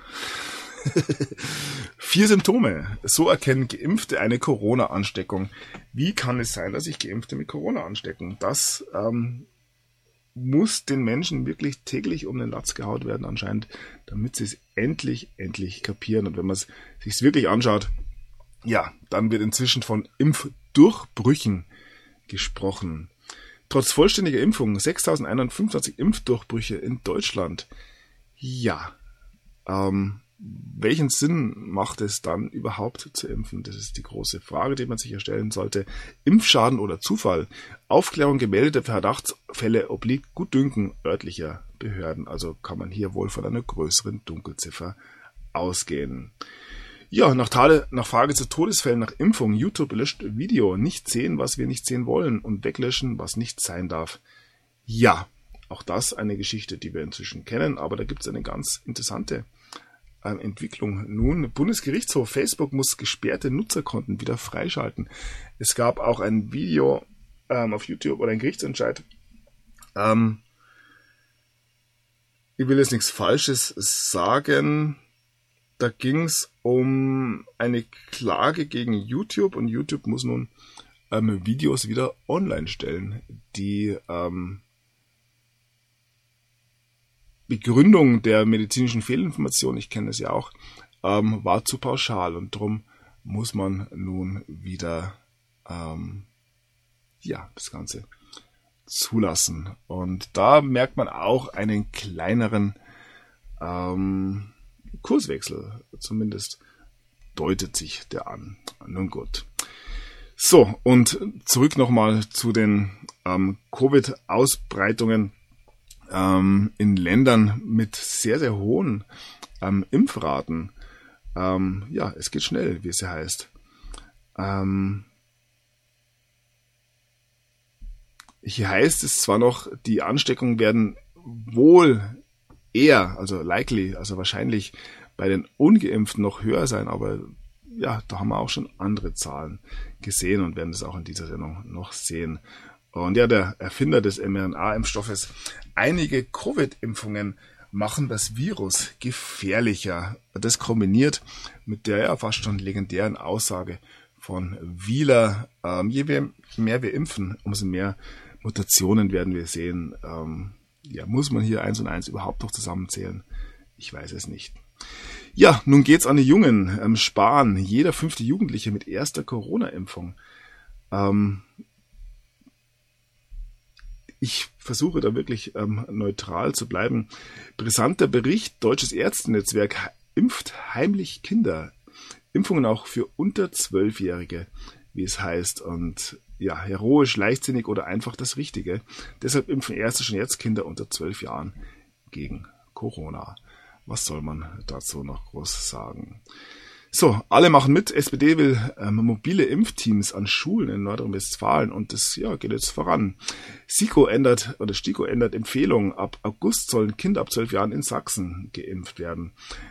Vier Symptome. So erkennen Geimpfte eine Corona-Ansteckung. Wie kann es sein, dass sich Geimpfte mit Corona anstecken? Das ähm, muss den Menschen wirklich täglich um den Latz gehaut werden anscheinend, damit sie es endlich, endlich kapieren. Und wenn man es sich wirklich anschaut, ja, dann wird inzwischen von Impfdurchbrüchen gesprochen. Trotz vollständiger Impfung sechstausendeinhundertfünfundzwanzig Impfdurchbrüche in Deutschland. Ja, ähm, welchen Sinn macht es dann überhaupt zu impfen? Das ist die große Frage, die man sich stellen sollte. Impfschaden oder Zufall? Aufklärung gemeldeter Verdachtsfälle obliegt Gutdünken örtlicher Behörden. Also kann man hier wohl von einer größeren Dunkelziffer ausgehen. Ja, nach, Tale, nach Frage zu Todesfällen nach Impfung. YouTube löscht Video. Nicht sehen, was wir nicht sehen wollen und weglöschen, was nicht sein darf. Ja, auch das eine Geschichte, die wir inzwischen kennen, aber da gibt es eine ganz interessante ähm, Entwicklung. Nun, Bundesgerichtshof, Facebook muss gesperrte Nutzerkonten wieder freischalten. Es gab auch ein Video ähm, auf YouTube oder ein Gerichtsentscheid. Ähm, ich will jetzt nichts Falsches sagen. Da ging es um eine Klage gegen YouTube und YouTube muss nun ähm, Videos wieder online stellen. Die ähm, Begründung der medizinischen Fehlinformation, ich kenne es ja auch, ähm, war zu pauschal und darum muss man nun wieder ähm, ja, das Ganze zulassen. Und da merkt man auch einen kleineren ähm, Kurswechsel, zumindest deutet sich der an. Nun gut. So, und zurück nochmal zu den ähm, Covid-Ausbreitungen ähm, in Ländern mit sehr, sehr hohen ähm, Impfraten. Ähm, ja, es geht schnell, wie es ja heißt. Ähm, hier heißt es zwar noch, die Ansteckungen werden wohl eher, also likely, also wahrscheinlich bei den Ungeimpften noch höher sein, aber ja, da haben wir auch schon andere Zahlen gesehen und werden das auch in dieser Sendung noch sehen. Und ja, der Erfinder des mRNA-Impfstoffes, einige Covid-Impfungen machen das Virus gefährlicher. Das kombiniert mit der ja fast schon legendären Aussage von Wieler, ähm, je mehr wir impfen, umso mehr Mutationen werden wir sehen. Ähm, ja, muss man hier eins und eins überhaupt noch zusammenzählen? Ich weiß es nicht. Ja, nun geht's an die Jungen. Ähm, Spahn, jeder fünfte Jugendliche mit erster Corona-Impfung. Ähm, ich versuche da wirklich ähm, neutral zu bleiben. Brisanter Bericht, Deutsches Ärztenetzwerk impft heimlich Kinder. Impfungen auch für unter Zwölfjährige, wie es heißt. Und ja, heroisch, leichtsinnig oder einfach das Richtige. Deshalb impfen Ärzte schon jetzt Kinder unter zwölf Jahren gegen Corona. Was soll man dazu noch groß sagen? So, alle machen mit. S P D will ähm, mobile Impfteams an Schulen in Nordrhein-Westfalen und das ja, geht jetzt voran. SIKO ändert oder STIKO ändert Empfehlungen. Ab August sollen Kinder ab zwölf Jahren in Sachsen geimpft werden.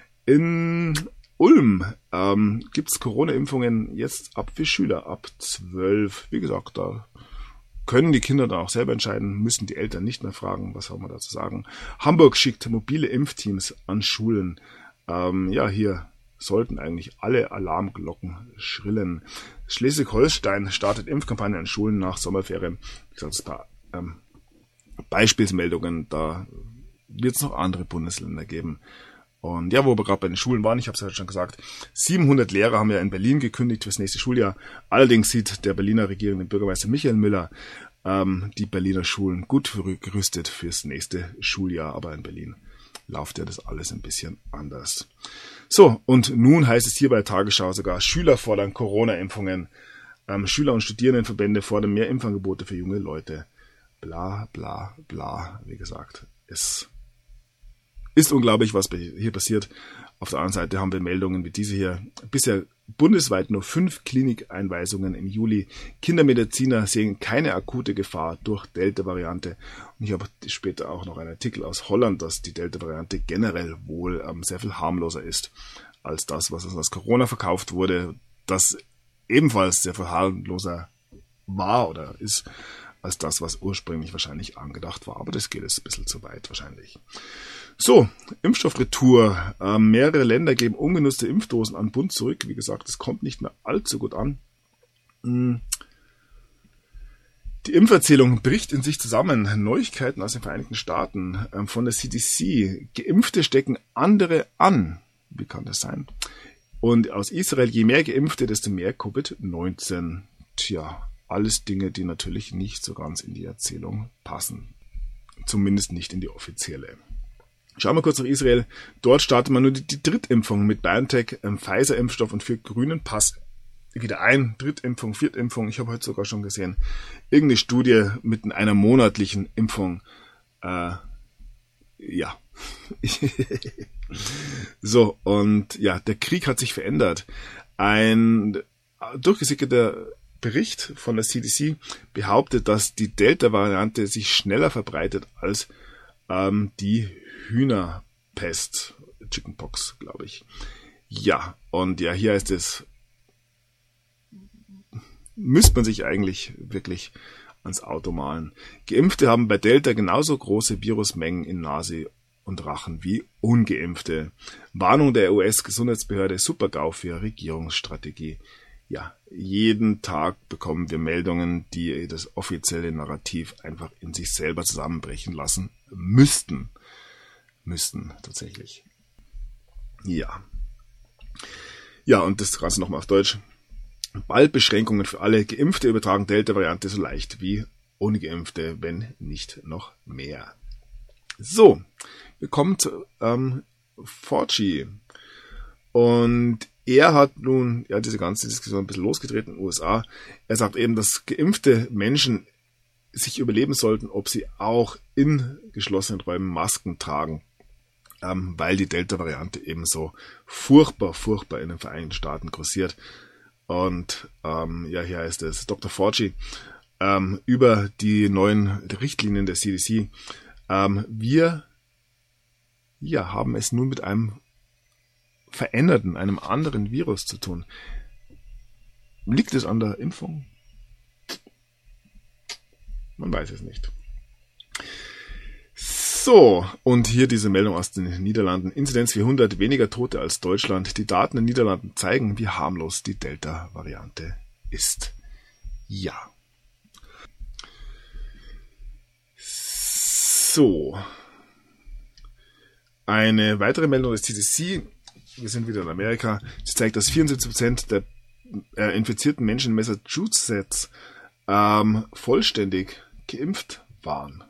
In Ulm ähm, gibt es Corona-Impfungen jetzt ab für Schüler ab zwölf. Wie gesagt, da können die Kinder dann auch selber entscheiden, müssen die Eltern nicht mehr fragen, was soll man dazu sagen. Hamburg schickt mobile Impfteams an Schulen. Ähm, ja, hier sollten eigentlich alle Alarmglocken schrillen. Schleswig-Holstein startet Impfkampagne an Schulen nach Sommerferien. Wie gesagt, ein paar ähm, Beispielsmeldungen, da wird es noch andere Bundesländer geben. Und ja, wo wir gerade bei den Schulen waren, ich habe es ja schon gesagt, siebenhundert Lehrer haben ja in Berlin gekündigt fürs nächste Schuljahr. Allerdings sieht der Berliner regierende Bürgermeister Michael Müller ähm, die Berliner Schulen gut gerüstet fürs nächste Schuljahr. Aber in Berlin läuft ja das alles ein bisschen anders. So, und nun heißt es hier bei der Tagesschau sogar, Schüler fordern Corona-Impfungen. Ähm, Schüler- und Studierendenverbände fordern mehr Impfangebote für junge Leute. Bla, bla, bla. Wie gesagt, es ist unglaublich, was hier passiert. Auf der anderen Seite haben wir Meldungen wie diese hier. Bisher bundesweit nur fünf Klinikeinweisungen im Juli. Kindermediziner sehen keine akute Gefahr durch Delta-Variante. Und ich habe später auch noch einen Artikel aus Holland, dass die Delta-Variante generell wohl ähm, sehr viel harmloser ist als das, was als Corona verkauft wurde. Das ebenfalls sehr viel harmloser war oder ist als das, was ursprünglich wahrscheinlich angedacht war. Aber das geht jetzt ein bisschen zu weit wahrscheinlich. So, Impfstoffretour. Äh, mehrere Länder geben ungenutzte Impfdosen an Bund zurück. Wie gesagt, das kommt nicht mehr allzu gut an. Hm. Die Impferzählung bricht in sich zusammen. Neuigkeiten aus den Vereinigten Staaten äh, von der C D C. Geimpfte stecken andere an. Wie kann das sein? Und aus Israel, je mehr Geimpfte, desto mehr Covid neunzehn. Tja, alles Dinge, die natürlich nicht so ganz in die Erzählung passen. Zumindest nicht in die offizielle. Schauen wir kurz nach Israel. Dort startet man nur die, die Drittimpfung mit BioNTech, ähm, Pfizer-Impfstoff und für grünen Pass wieder ein. Drittimpfung, Viertimpfung. Ich habe heute sogar schon gesehen, irgendeine Studie mit einer monatlichen Impfung. Äh, ja. So, und ja, der Krieg hat sich verändert. Ein durchgesickerter Bericht von der C D C behauptet, dass die Delta-Variante sich schneller verbreitet als ähm, die Hühnerpest. Chickenpox, glaube ich. Ja, und ja, hier heißt es, müsste man sich eigentlich wirklich ans Auto malen. Geimpfte haben bei Delta genauso große Virusmengen in Nase und Rachen wie Ungeimpfte. Warnung der U S-Gesundheitsbehörde, Super-GAU für Regierungsstrategie. Ja, jeden Tag bekommen wir Meldungen, die das offizielle Narrativ einfach in sich selber zusammenbrechen lassen müssten. Müssten, tatsächlich. Ja. Ja, und das Ganze nochmal auf Deutsch. Bald Beschränkungen für alle. Geimpfte übertragen Delta-Variante so leicht wie Ungeimpfte, wenn nicht noch mehr. So, wir kommen zu ähm, Fauci. Und er hat nun ja diese ganze Diskussion ein bisschen losgetreten in den U S A. Er sagt eben, dass geimpfte Menschen sich überleben sollten, ob sie auch in geschlossenen Räumen Masken tragen, ähm, weil die Delta-Variante eben so furchtbar, furchtbar in den Vereinigten Staaten kursiert. Und ähm, ja, hier heißt es Doktor Fauci ähm, über die neuen Richtlinien der C D C. Ähm, wir ja, haben es nun mit einem veränderten, einem anderen Virus zu tun. Liegt es an der Impfung? Man weiß es nicht. So, und hier diese Meldung aus den Niederlanden. Inzidenz vierhundert, weniger Tote als Deutschland. Die Daten in den Niederlanden zeigen, wie harmlos die Delta-Variante ist. Ja. So. Eine weitere Meldung des C D C. Wir sind wieder in Amerika. Sie zeigt, dass vierundsiebzig Prozent der äh, infizierten Menschen in Massachusetts ähm, vollständig geimpft waren.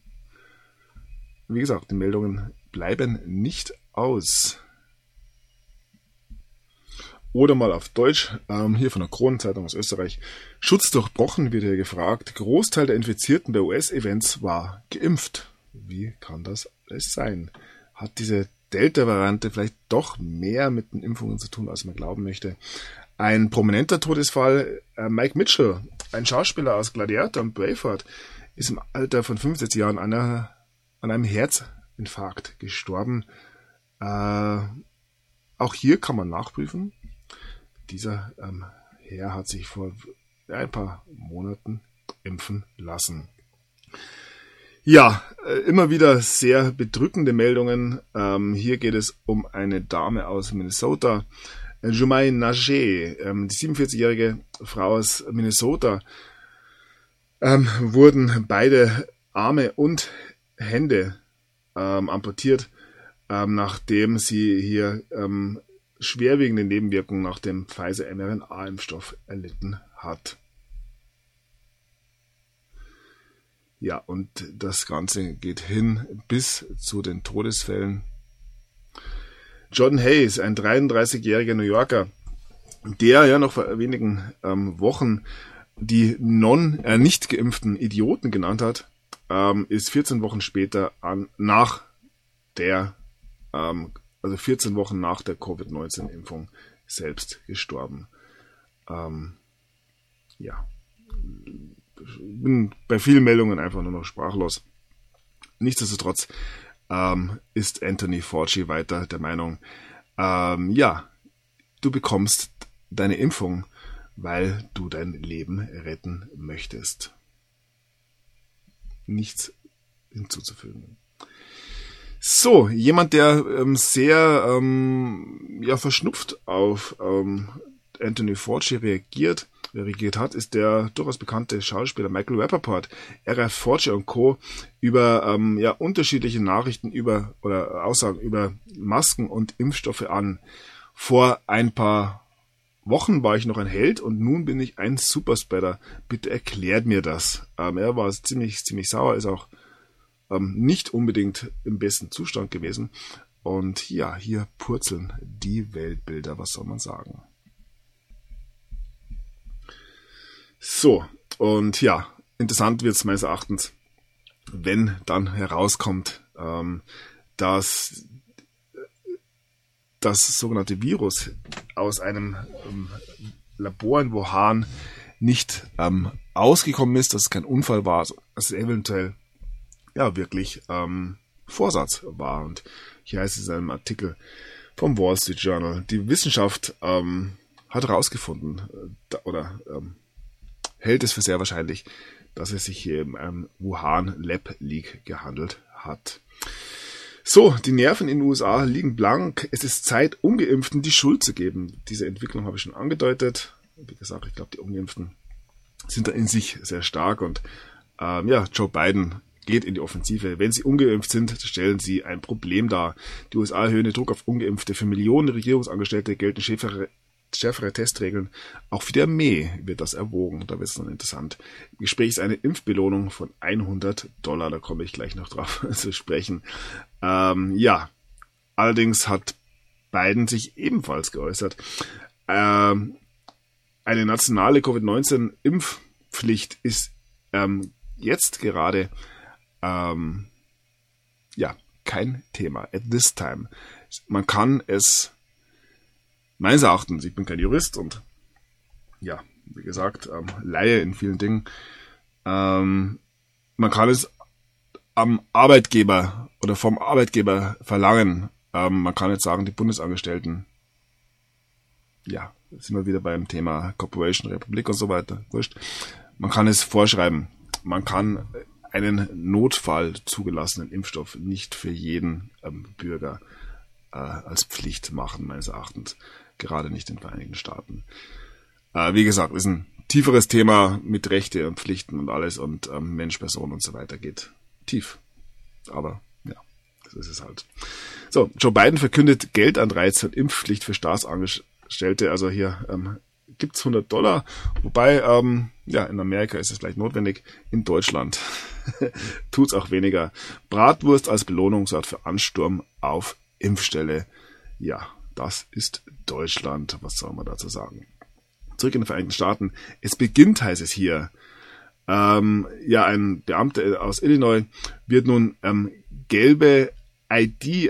Wie gesagt, die Meldungen bleiben nicht aus. Oder mal auf Deutsch, ähm, hier von der Kronenzeitung aus Österreich. Schutz durchbrochen, wird hier gefragt. Großteil der Infizierten bei U S-Events war geimpft. Wie kann das alles sein? Hat diese Delta-Variante vielleicht doch mehr mit den Impfungen zu tun, als man glauben möchte? Ein prominenter Todesfall, äh, Mike Mitchell, ein Schauspieler aus Gladiator und Braveheart, ist im Alter von fünfundsiebzig Jahren an, einer, an einem Herzinfarkt gestorben. Äh, auch hier kann man nachprüfen. Dieser ähm, Herr hat sich vor ein paar Monaten impfen lassen. Ja, äh, immer wieder sehr bedrückende Meldungen. Ähm, hier geht es um eine Dame aus Minnesota, Jumai Nager, ähm, die siebenundvierzigjährige Frau aus Minnesota, ähm, wurden beide Arme und Hände ähm, amputiert, ähm, nachdem sie hier ähm, schwerwiegende Nebenwirkungen nach dem Pfizer-mRNA-Impfstoff erlitten hat. Ja, und das Ganze geht hin bis zu den Todesfällen. Jordan Hayes, ein dreiunddreißigjähriger New Yorker, der ja noch vor wenigen ähm, Wochen die non, äh, nicht geimpften Idioten genannt hat, ähm, ist vierzehn Wochen später an, nach der, ähm, also vierzehn Wochen nach der Covid neunzehn Impfung selbst gestorben. Ähm, ja. Bin bei vielen Meldungen einfach nur noch sprachlos. Nichtsdestotrotz ähm, ist Anthony Fauci weiter der Meinung, ähm, ja, du bekommst deine Impfung, weil du dein Leben retten möchtest. Nichts hinzuzufügen. So, jemand, der ähm, sehr ähm, ja, verschnupft auf ähm, Anthony Fauci reagiert, reagiert hat, ist der durchaus bekannte Schauspieler Michael Rappaport. Er greift Fauci und Co. über ähm, ja, unterschiedliche Nachrichten über oder Aussagen über Masken und Impfstoffe an. Vor ein paar Wochen war ich noch ein Held und nun bin ich ein Superspreader. Bitte erklärt mir das. Ähm, er war ziemlich, ziemlich sauer, ist auch ähm, nicht unbedingt im besten Zustand gewesen. Und ja, hier purzeln die Weltbilder, was soll man sagen. So, und ja, interessant wird es meines Erachtens, wenn dann herauskommt, ähm, dass das sogenannte Virus aus einem ähm, Labor in Wuhan nicht ähm, ausgekommen ist, dass es kein Unfall war, dass es eventuell ja wirklich ähm, Vorsatz war. Und hier heißt es in einem Artikel vom Wall Street Journal, die Wissenschaft ähm, hat herausgefunden äh, oder ähm, hält es für sehr wahrscheinlich, dass es sich hier um einen Wuhan Lab Leak gehandelt hat. So, die Nerven in den U S A liegen blank. Es ist Zeit, Ungeimpften die Schuld zu geben. Diese Entwicklung habe ich schon angedeutet. Wie gesagt, ich glaube, die Ungeimpften sind da in sich sehr stark. Und ähm, ja, Joe Biden geht in die Offensive. Wenn sie ungeimpft sind, stellen sie ein Problem dar. Die U S A erhöhen den Druck auf Ungeimpfte. Für Millionen Regierungsangestellte gelten schärfere, schärfere Testregeln. Auch für die Armee wird das erwogen. Da wird es dann interessant. Im Gespräch ist eine Impfbelohnung von hundert Dollar. Da komme ich gleich noch drauf zu sprechen. Ähm, ja, allerdings hat Biden sich ebenfalls geäußert. Ähm, eine nationale Covid neunzehn Impfpflicht ist ähm, jetzt gerade ähm, ja kein Thema. At this time. Man kann es meines Erachtens, ich bin kein Jurist und ja, wie gesagt, ähm, Laie in vielen Dingen, ähm, man kann es am Arbeitgeber oder vom Arbeitgeber verlangen. Ähm, man kann jetzt sagen, die Bundesangestellten, ja, sind wir wieder beim Thema Corporation, Republik und so weiter, wurscht. Man kann es vorschreiben. Man kann einen Notfall zugelassenen Impfstoff nicht für jeden ähm, Bürger äh, als Pflicht machen, meines Erachtens. Gerade nicht in den Vereinigten Staaten. Äh, wie gesagt, ist ein tieferes Thema mit Rechte und Pflichten und alles und ähm, Mensch, Person und so weiter geht tief. Aber ja, das ist es halt. So, Joe Biden verkündet Geldanreiz und Impfpflicht für Staatsangestellte. Also hier ähm, gibt's hundert Dollar, wobei ähm, ja in Amerika ist es vielleicht notwendig. In Deutschland tut's auch weniger. Bratwurst als Belohnung sorgt für Ansturm auf Impfstelle. Ja, das ist Deutschland. Was soll man dazu sagen? Zurück in den Vereinigten Staaten. Es beginnt, heißt es hier. Ähm, ja, ein Beamter aus Illinois wird nun ähm, gelbe I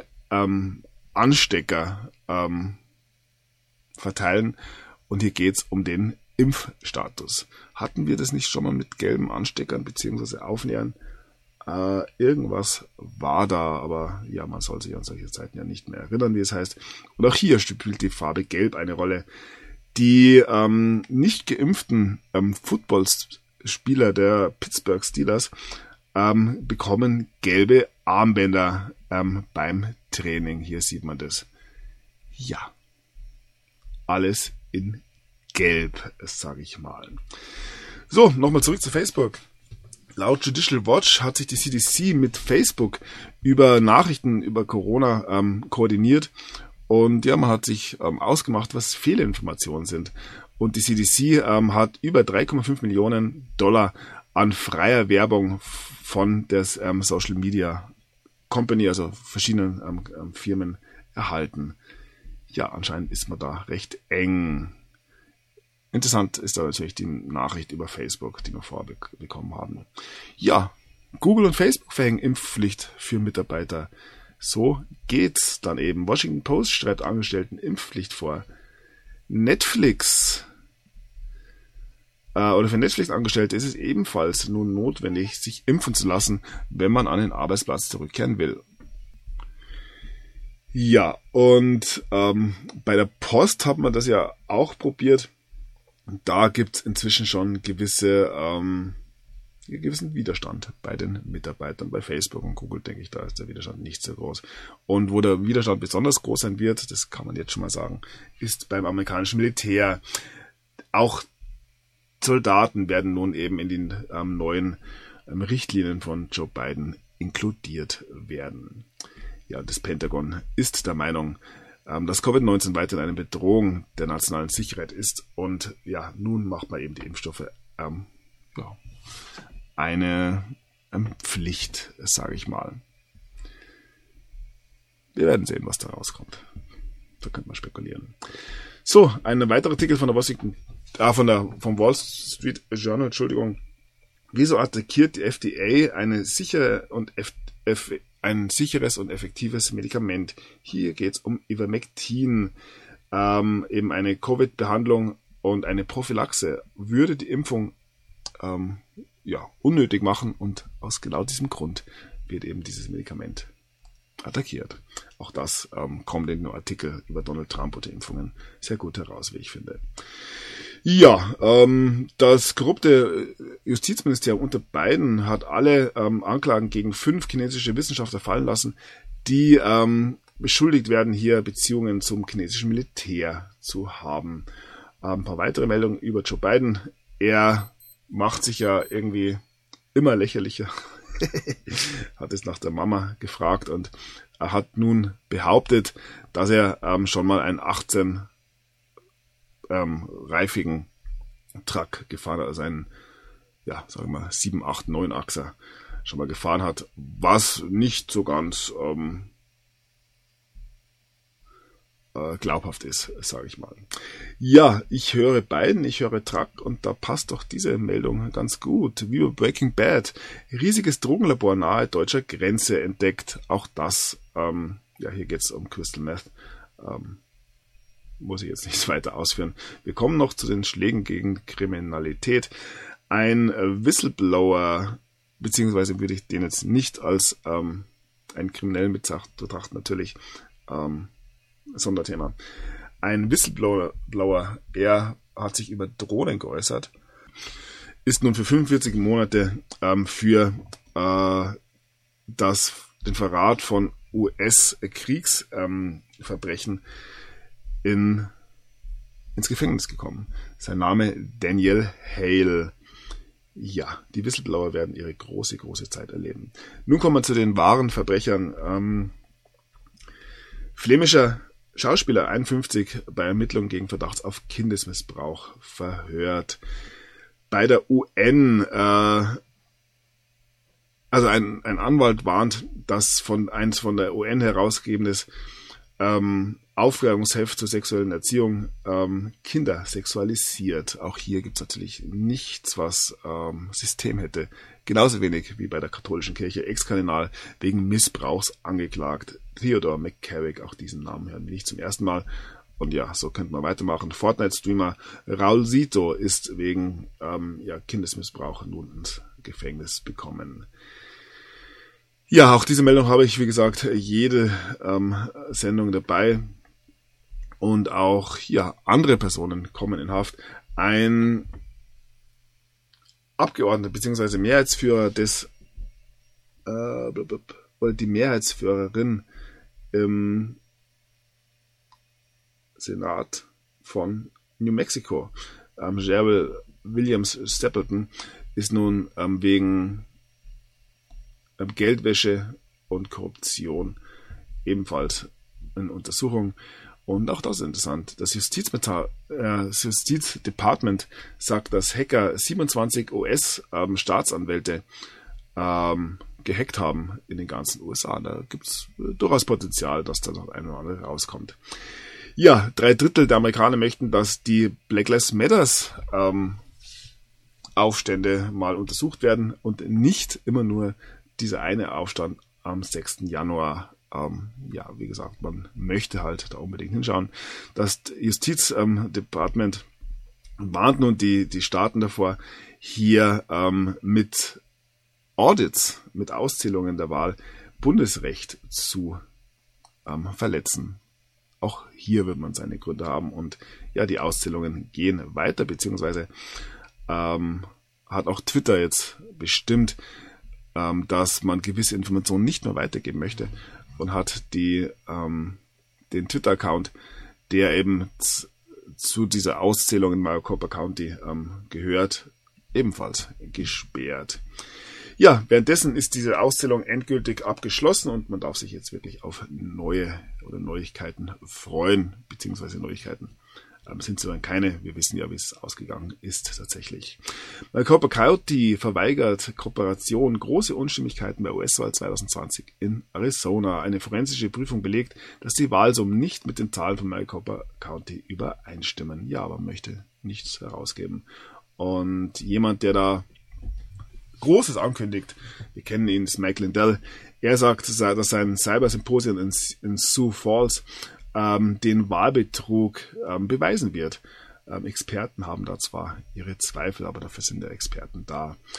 D-Anstecker ähm, ähm, verteilen. Und hier geht's um den Impfstatus. Hatten wir das nicht schon mal mit gelben Ansteckern beziehungsweise Aufnähern? Äh, irgendwas war da, aber ja, man soll sich an solche Zeiten ja nicht mehr erinnern, wie es heißt. Und auch hier spielt die Farbe Gelb eine Rolle. Die ähm, nicht geimpften ähm, Footballspieler der Pittsburgh Steelers ähm, bekommen gelbe Armbänder ähm, beim Training. Hier sieht man das. Ja, alles in Gelb, sage ich mal. So, nochmal zurück zu Facebook. Laut Judicial Watch hat sich die C D C mit Facebook über Nachrichten über Corona ähm, koordiniert. Und ja, man hat sich ähm, ausgemacht, was Fehlinformationen sind. Und die C D C ähm, hat über drei Komma fünf Millionen Dollar an freier Werbung von der ähm, Social Media Company, also verschiedenen ähm, Firmen, erhalten. Ja, anscheinend ist man da recht eng. Interessant ist da natürlich die Nachricht über Facebook, die wir vorher bekommen haben. Ja, Google und Facebook verhängen Impfpflicht für Mitarbeiter. So geht's dann eben. Washington Post schreibt Angestellten Impfpflicht vor. Netflix äh, oder für Netflix-Angestellte ist es ebenfalls nun notwendig, sich impfen zu lassen, wenn man an den Arbeitsplatz zurückkehren will. Ja, und ähm, bei der Post hat man das ja auch probiert. Da gibt's inzwischen schon gewisse ähm, gewissen Widerstand bei den Mitarbeitern. Bei Facebook und Google, denke ich, da ist der Widerstand nicht so groß. Und wo der Widerstand besonders groß sein wird, das kann man jetzt schon mal sagen, ist beim amerikanischen Militär. Auch Soldaten werden nun eben in den ähm, neuen ähm, Richtlinien von Joe Biden inkludiert werden. Ja, das Pentagon ist der Meinung, ähm, dass Covid neunzehn weiterhin eine Bedrohung der nationalen Sicherheit ist. Und ja, nun macht man eben die Impfstoffe ähm, ja, eine ähm, Pflicht, sage ich mal. Wir werden sehen, was da rauskommt. Da könnte man spekulieren. So, ein weiterer Artikel von der Washington, ah, von der vom Wall Street Journal, Entschuldigung. Wieso attackiert die F D A eine sichere und F, F, ein sicheres und effektives Medikament? Hier geht es um Ivermectin, ähm, eben eine Covid-Behandlung und eine Prophylaxe. Würde die Impfung ähm, ja, unnötig machen und aus genau diesem Grund wird eben dieses Medikament attackiert. Auch das ähm, kommt in einem Artikel über Donald Trump und die Impfungen sehr gut heraus, wie ich finde. Ja, ähm, das korrupte Justizministerium unter Biden hat alle ähm, Anklagen gegen fünf chinesische Wissenschaftler fallen lassen, die ähm, beschuldigt werden, hier Beziehungen zum chinesischen Militär zu haben. Ähm, ein paar weitere Meldungen über Joe Biden. Er macht sich ja irgendwie immer lächerlicher. Hat es nach der Mama gefragt und er hat nun behauptet, dass er ähm, schon mal einen achtzehn ähm, reifigen Truck gefahren hat, also einen, ja, sagen wir mal, sieben, acht, neun Achser schon mal gefahren hat, was nicht so ganz ähm, äh, glaubhaft ist, sage ich mal. Ja, ich höre Biden, ich höre Truck und da passt doch diese Meldung ganz gut. Wie bei Breaking Bad, riesiges Drogenlabor nahe deutscher Grenze entdeckt. Auch das, ähm, ja, hier geht es um Crystal Meth. Ähm, muss ich jetzt nicht weiter ausführen. Wir kommen noch zu den Schlägen gegen Kriminalität. Ein Whistleblower, beziehungsweise würde ich den jetzt nicht als ähm, einen Kriminellen betrachten, natürlich ähm, Sonderthema. Ein Whistleblower, er hat sich über Drohnen geäußert, ist nun für fünfundvierzig Monate ähm, für äh, das, den Verrat von U S-Kriegsverbrechen ähm, in, ins Gefängnis gekommen. Sein Name Daniel Hale. Ja, die Whistleblower werden ihre große, große Zeit erleben. Nun kommen wir zu den wahren Verbrechern. Ähm, flämischer Schauspieler, einundfünfzig, bei Ermittlungen gegen Verdacht auf Kindesmissbrauch verhört. Bei der U N, äh, also ein, ein Anwalt warnt, dass von eins von der U N herausgegebenes ähm, Aufklärungsheft zur sexuellen Erziehung ähm, Kinder sexualisiert. Auch hier gibt es natürlich nichts, was ähm, System hätte. Genauso wenig wie bei der katholischen Kirche. Ex-Kardinal wegen Missbrauchs angeklagt. Theodore McCarrick, auch diesen Namen hören wir nicht zum ersten Mal. Und ja, so könnte man weitermachen. Fortnite-Streamer Raul Sito ist wegen ähm, ja, Kindesmissbrauch nun ins Gefängnis bekommen. Ja, auch diese Meldung habe ich, wie gesagt, jede ähm, Sendung dabei. Und auch ja, andere Personen kommen in Haft. Ein Abgeordneter bzw. Mehrheitsführer des äh, oder die Mehrheitsführerin im Senat von New Mexico, ähm, Jerry Williams Stapleton, ist nun ähm, wegen ähm, Geldwäsche und Korruption ebenfalls in Untersuchung. Und auch das ist interessant. Das Justizmeta- äh, das Justizdepartment sagt, dass Hacker siebenundzwanzig U S-Staatsanwälte ähm, gehackt haben in den ganzen U S A. Da gibt es durchaus Potenzial, dass da noch ein oder andere rauskommt. Ja, drei Drittel der Amerikaner möchten, dass die Black Lives Matters ähm, Aufstände mal untersucht werden und nicht immer nur dieser eine Aufstand am sechsten Januar. Ähm, ja, wie gesagt, man möchte halt da unbedingt hinschauen. Das Justizdepartement ähm, warnt nun die, die Staaten davor, hier ähm, mit Audits, mit Auszählungen der Wahl Bundesrecht zu ähm, verletzen. Auch hier wird man seine Gründe haben und ja, die Auszählungen gehen weiter, beziehungsweise ähm, hat auch Twitter jetzt bestimmt, ähm, dass man gewisse Informationen nicht mehr weitergeben möchte und hat die ähm, den Twitter-Account, der eben z- zu dieser Auszählung in Maricopa County ähm, gehört, ebenfalls gesperrt. Ja, währenddessen ist diese Auszählung endgültig abgeschlossen und man darf sich jetzt wirklich auf neue oder Neuigkeiten freuen, beziehungsweise Neuigkeiten ähm, sind zwar keine, wir wissen ja, wie es ausgegangen ist tatsächlich. Maricopa County verweigert Kooperation, große Unstimmigkeiten bei U S-Wahl zwanzig zwanzig in Arizona. Eine forensische Prüfung belegt, dass die Wahlsummen nicht mit den Zahlen von Maricopa County übereinstimmen. Ja, aber man möchte nichts herausgeben. Und jemand, der da Großes ankündigt, wir kennen ihn, ist Mike Lindell. Er sagt, dass sein Cyber-Symposium in, in Sioux Falls ähm, den Wahlbetrug ähm, beweisen wird. Ähm, Experten haben da zwar ihre Zweifel, aber dafür sind ja Experten da.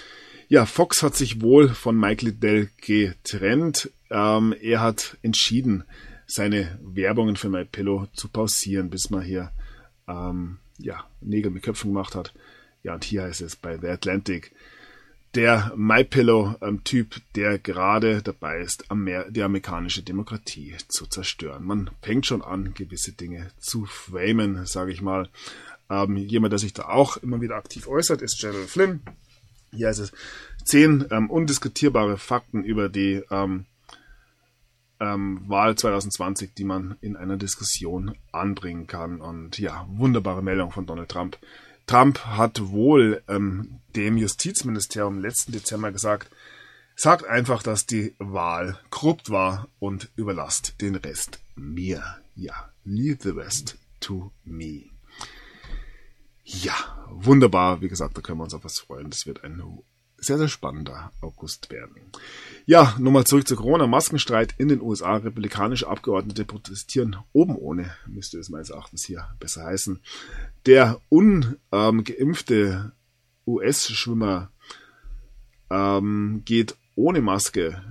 Ja, Fox hat sich wohl von Mike Lindell getrennt. Ähm, er hat entschieden, seine Werbungen für MyPillow zu pausieren, bis man hier ähm, ja, Nägel mit Köpfen gemacht hat. Ja, und hier heißt es bei The Atlantic, der MyPillow-Typ, ähm, der gerade dabei ist, Amer- die amerikanische Demokratie zu zerstören. Man fängt schon an, gewisse Dinge zu framen, sage ich mal. Ähm, jemand, der sich da auch immer wieder aktiv äußert, ist General Flynn. Hier heißt es zehn ähm, undiskutierbare Fakten über die ähm, ähm, Wahl zwanzig zwanzig, die man in einer Diskussion anbringen kann. Und ja, wunderbare Meldung von Donald Trump. Trump hat wohl ähm, dem Justizministerium letzten Dezember gesagt, sagt einfach, dass die Wahl korrupt war und überlasst den Rest mir. Ja, leave the rest to me. Ja, wunderbar. Wie gesagt, da können wir uns auf was freuen. Das wird ein sehr, sehr spannender August werden. Ja, nochmal zurück zu Corona. Maskenstreit in den U S A. Republikanische Abgeordnete protestieren oben ohne, müsste es meines Erachtens hier besser heißen. Der ungeimpfte U S-Schwimmer ähm, geht ohne Maske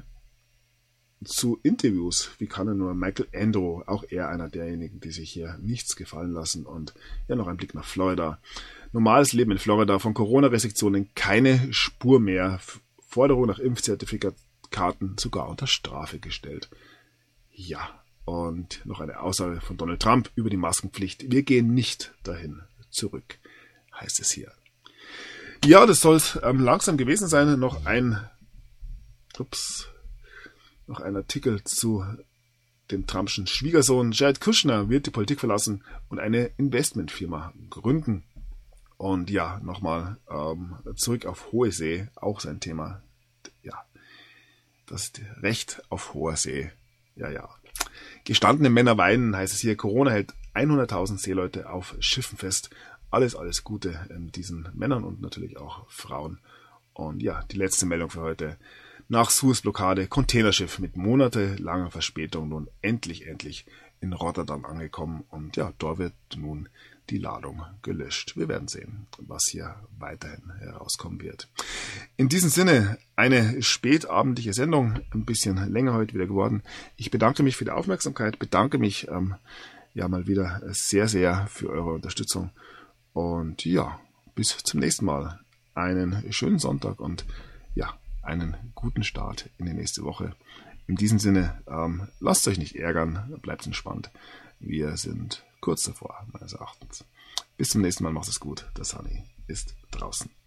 zu Interviews. Wie kann er nur? Michael Andrew, auch er einer derjenigen, die sich hier nichts gefallen lassen. Und ja, noch ein Blick nach Florida. Normales Leben in Florida, von Corona-Restriktionen keine Spur mehr. Forderung nach Impfzertifikaten sogar unter Strafe gestellt. Ja, und noch eine Aussage von Donald Trump über die Maskenpflicht. Wir gehen nicht dahin zurück, heißt es hier. Ja, das soll es ähm, langsam gewesen sein. Noch ein, ups, noch ein Artikel zu dem Trumpschen Schwiegersohn. Jared Kushner wird die Politik verlassen und eine Investmentfirma gründen. Und ja, nochmal ähm, zurück auf hohe See, auch sein Thema. Ja, das Recht auf hoher See. Ja, ja. Gestandene Männer weinen, heißt es hier. Corona hält hunderttausend Seeleute auf Schiffen fest. Alles, alles Gute ähm, diesen Männern und natürlich auch Frauen. Und ja, die letzte Meldung für heute. Nach Suez-Blockade, Containerschiff mit monatelanger Verspätung nun endlich, endlich in Rotterdam angekommen. Und ja, dort wird nun die Ladung gelöscht. Wir werden sehen, was hier weiterhin herauskommen wird. In diesem Sinne, eine spätabendliche Sendung, ein bisschen länger heute wieder geworden. Ich bedanke mich für die Aufmerksamkeit, bedanke mich ähm, ja mal wieder sehr, sehr für eure Unterstützung. Und ja, bis zum nächsten Mal. Einen schönen Sonntag und ja, einen guten Start in die nächste Woche. In diesem Sinne, ähm, lasst euch nicht ärgern, bleibt entspannt. Wir sind kurz davor, meines Erachtens. Bis zum nächsten Mal, macht es gut. Der Sunny ist draußen.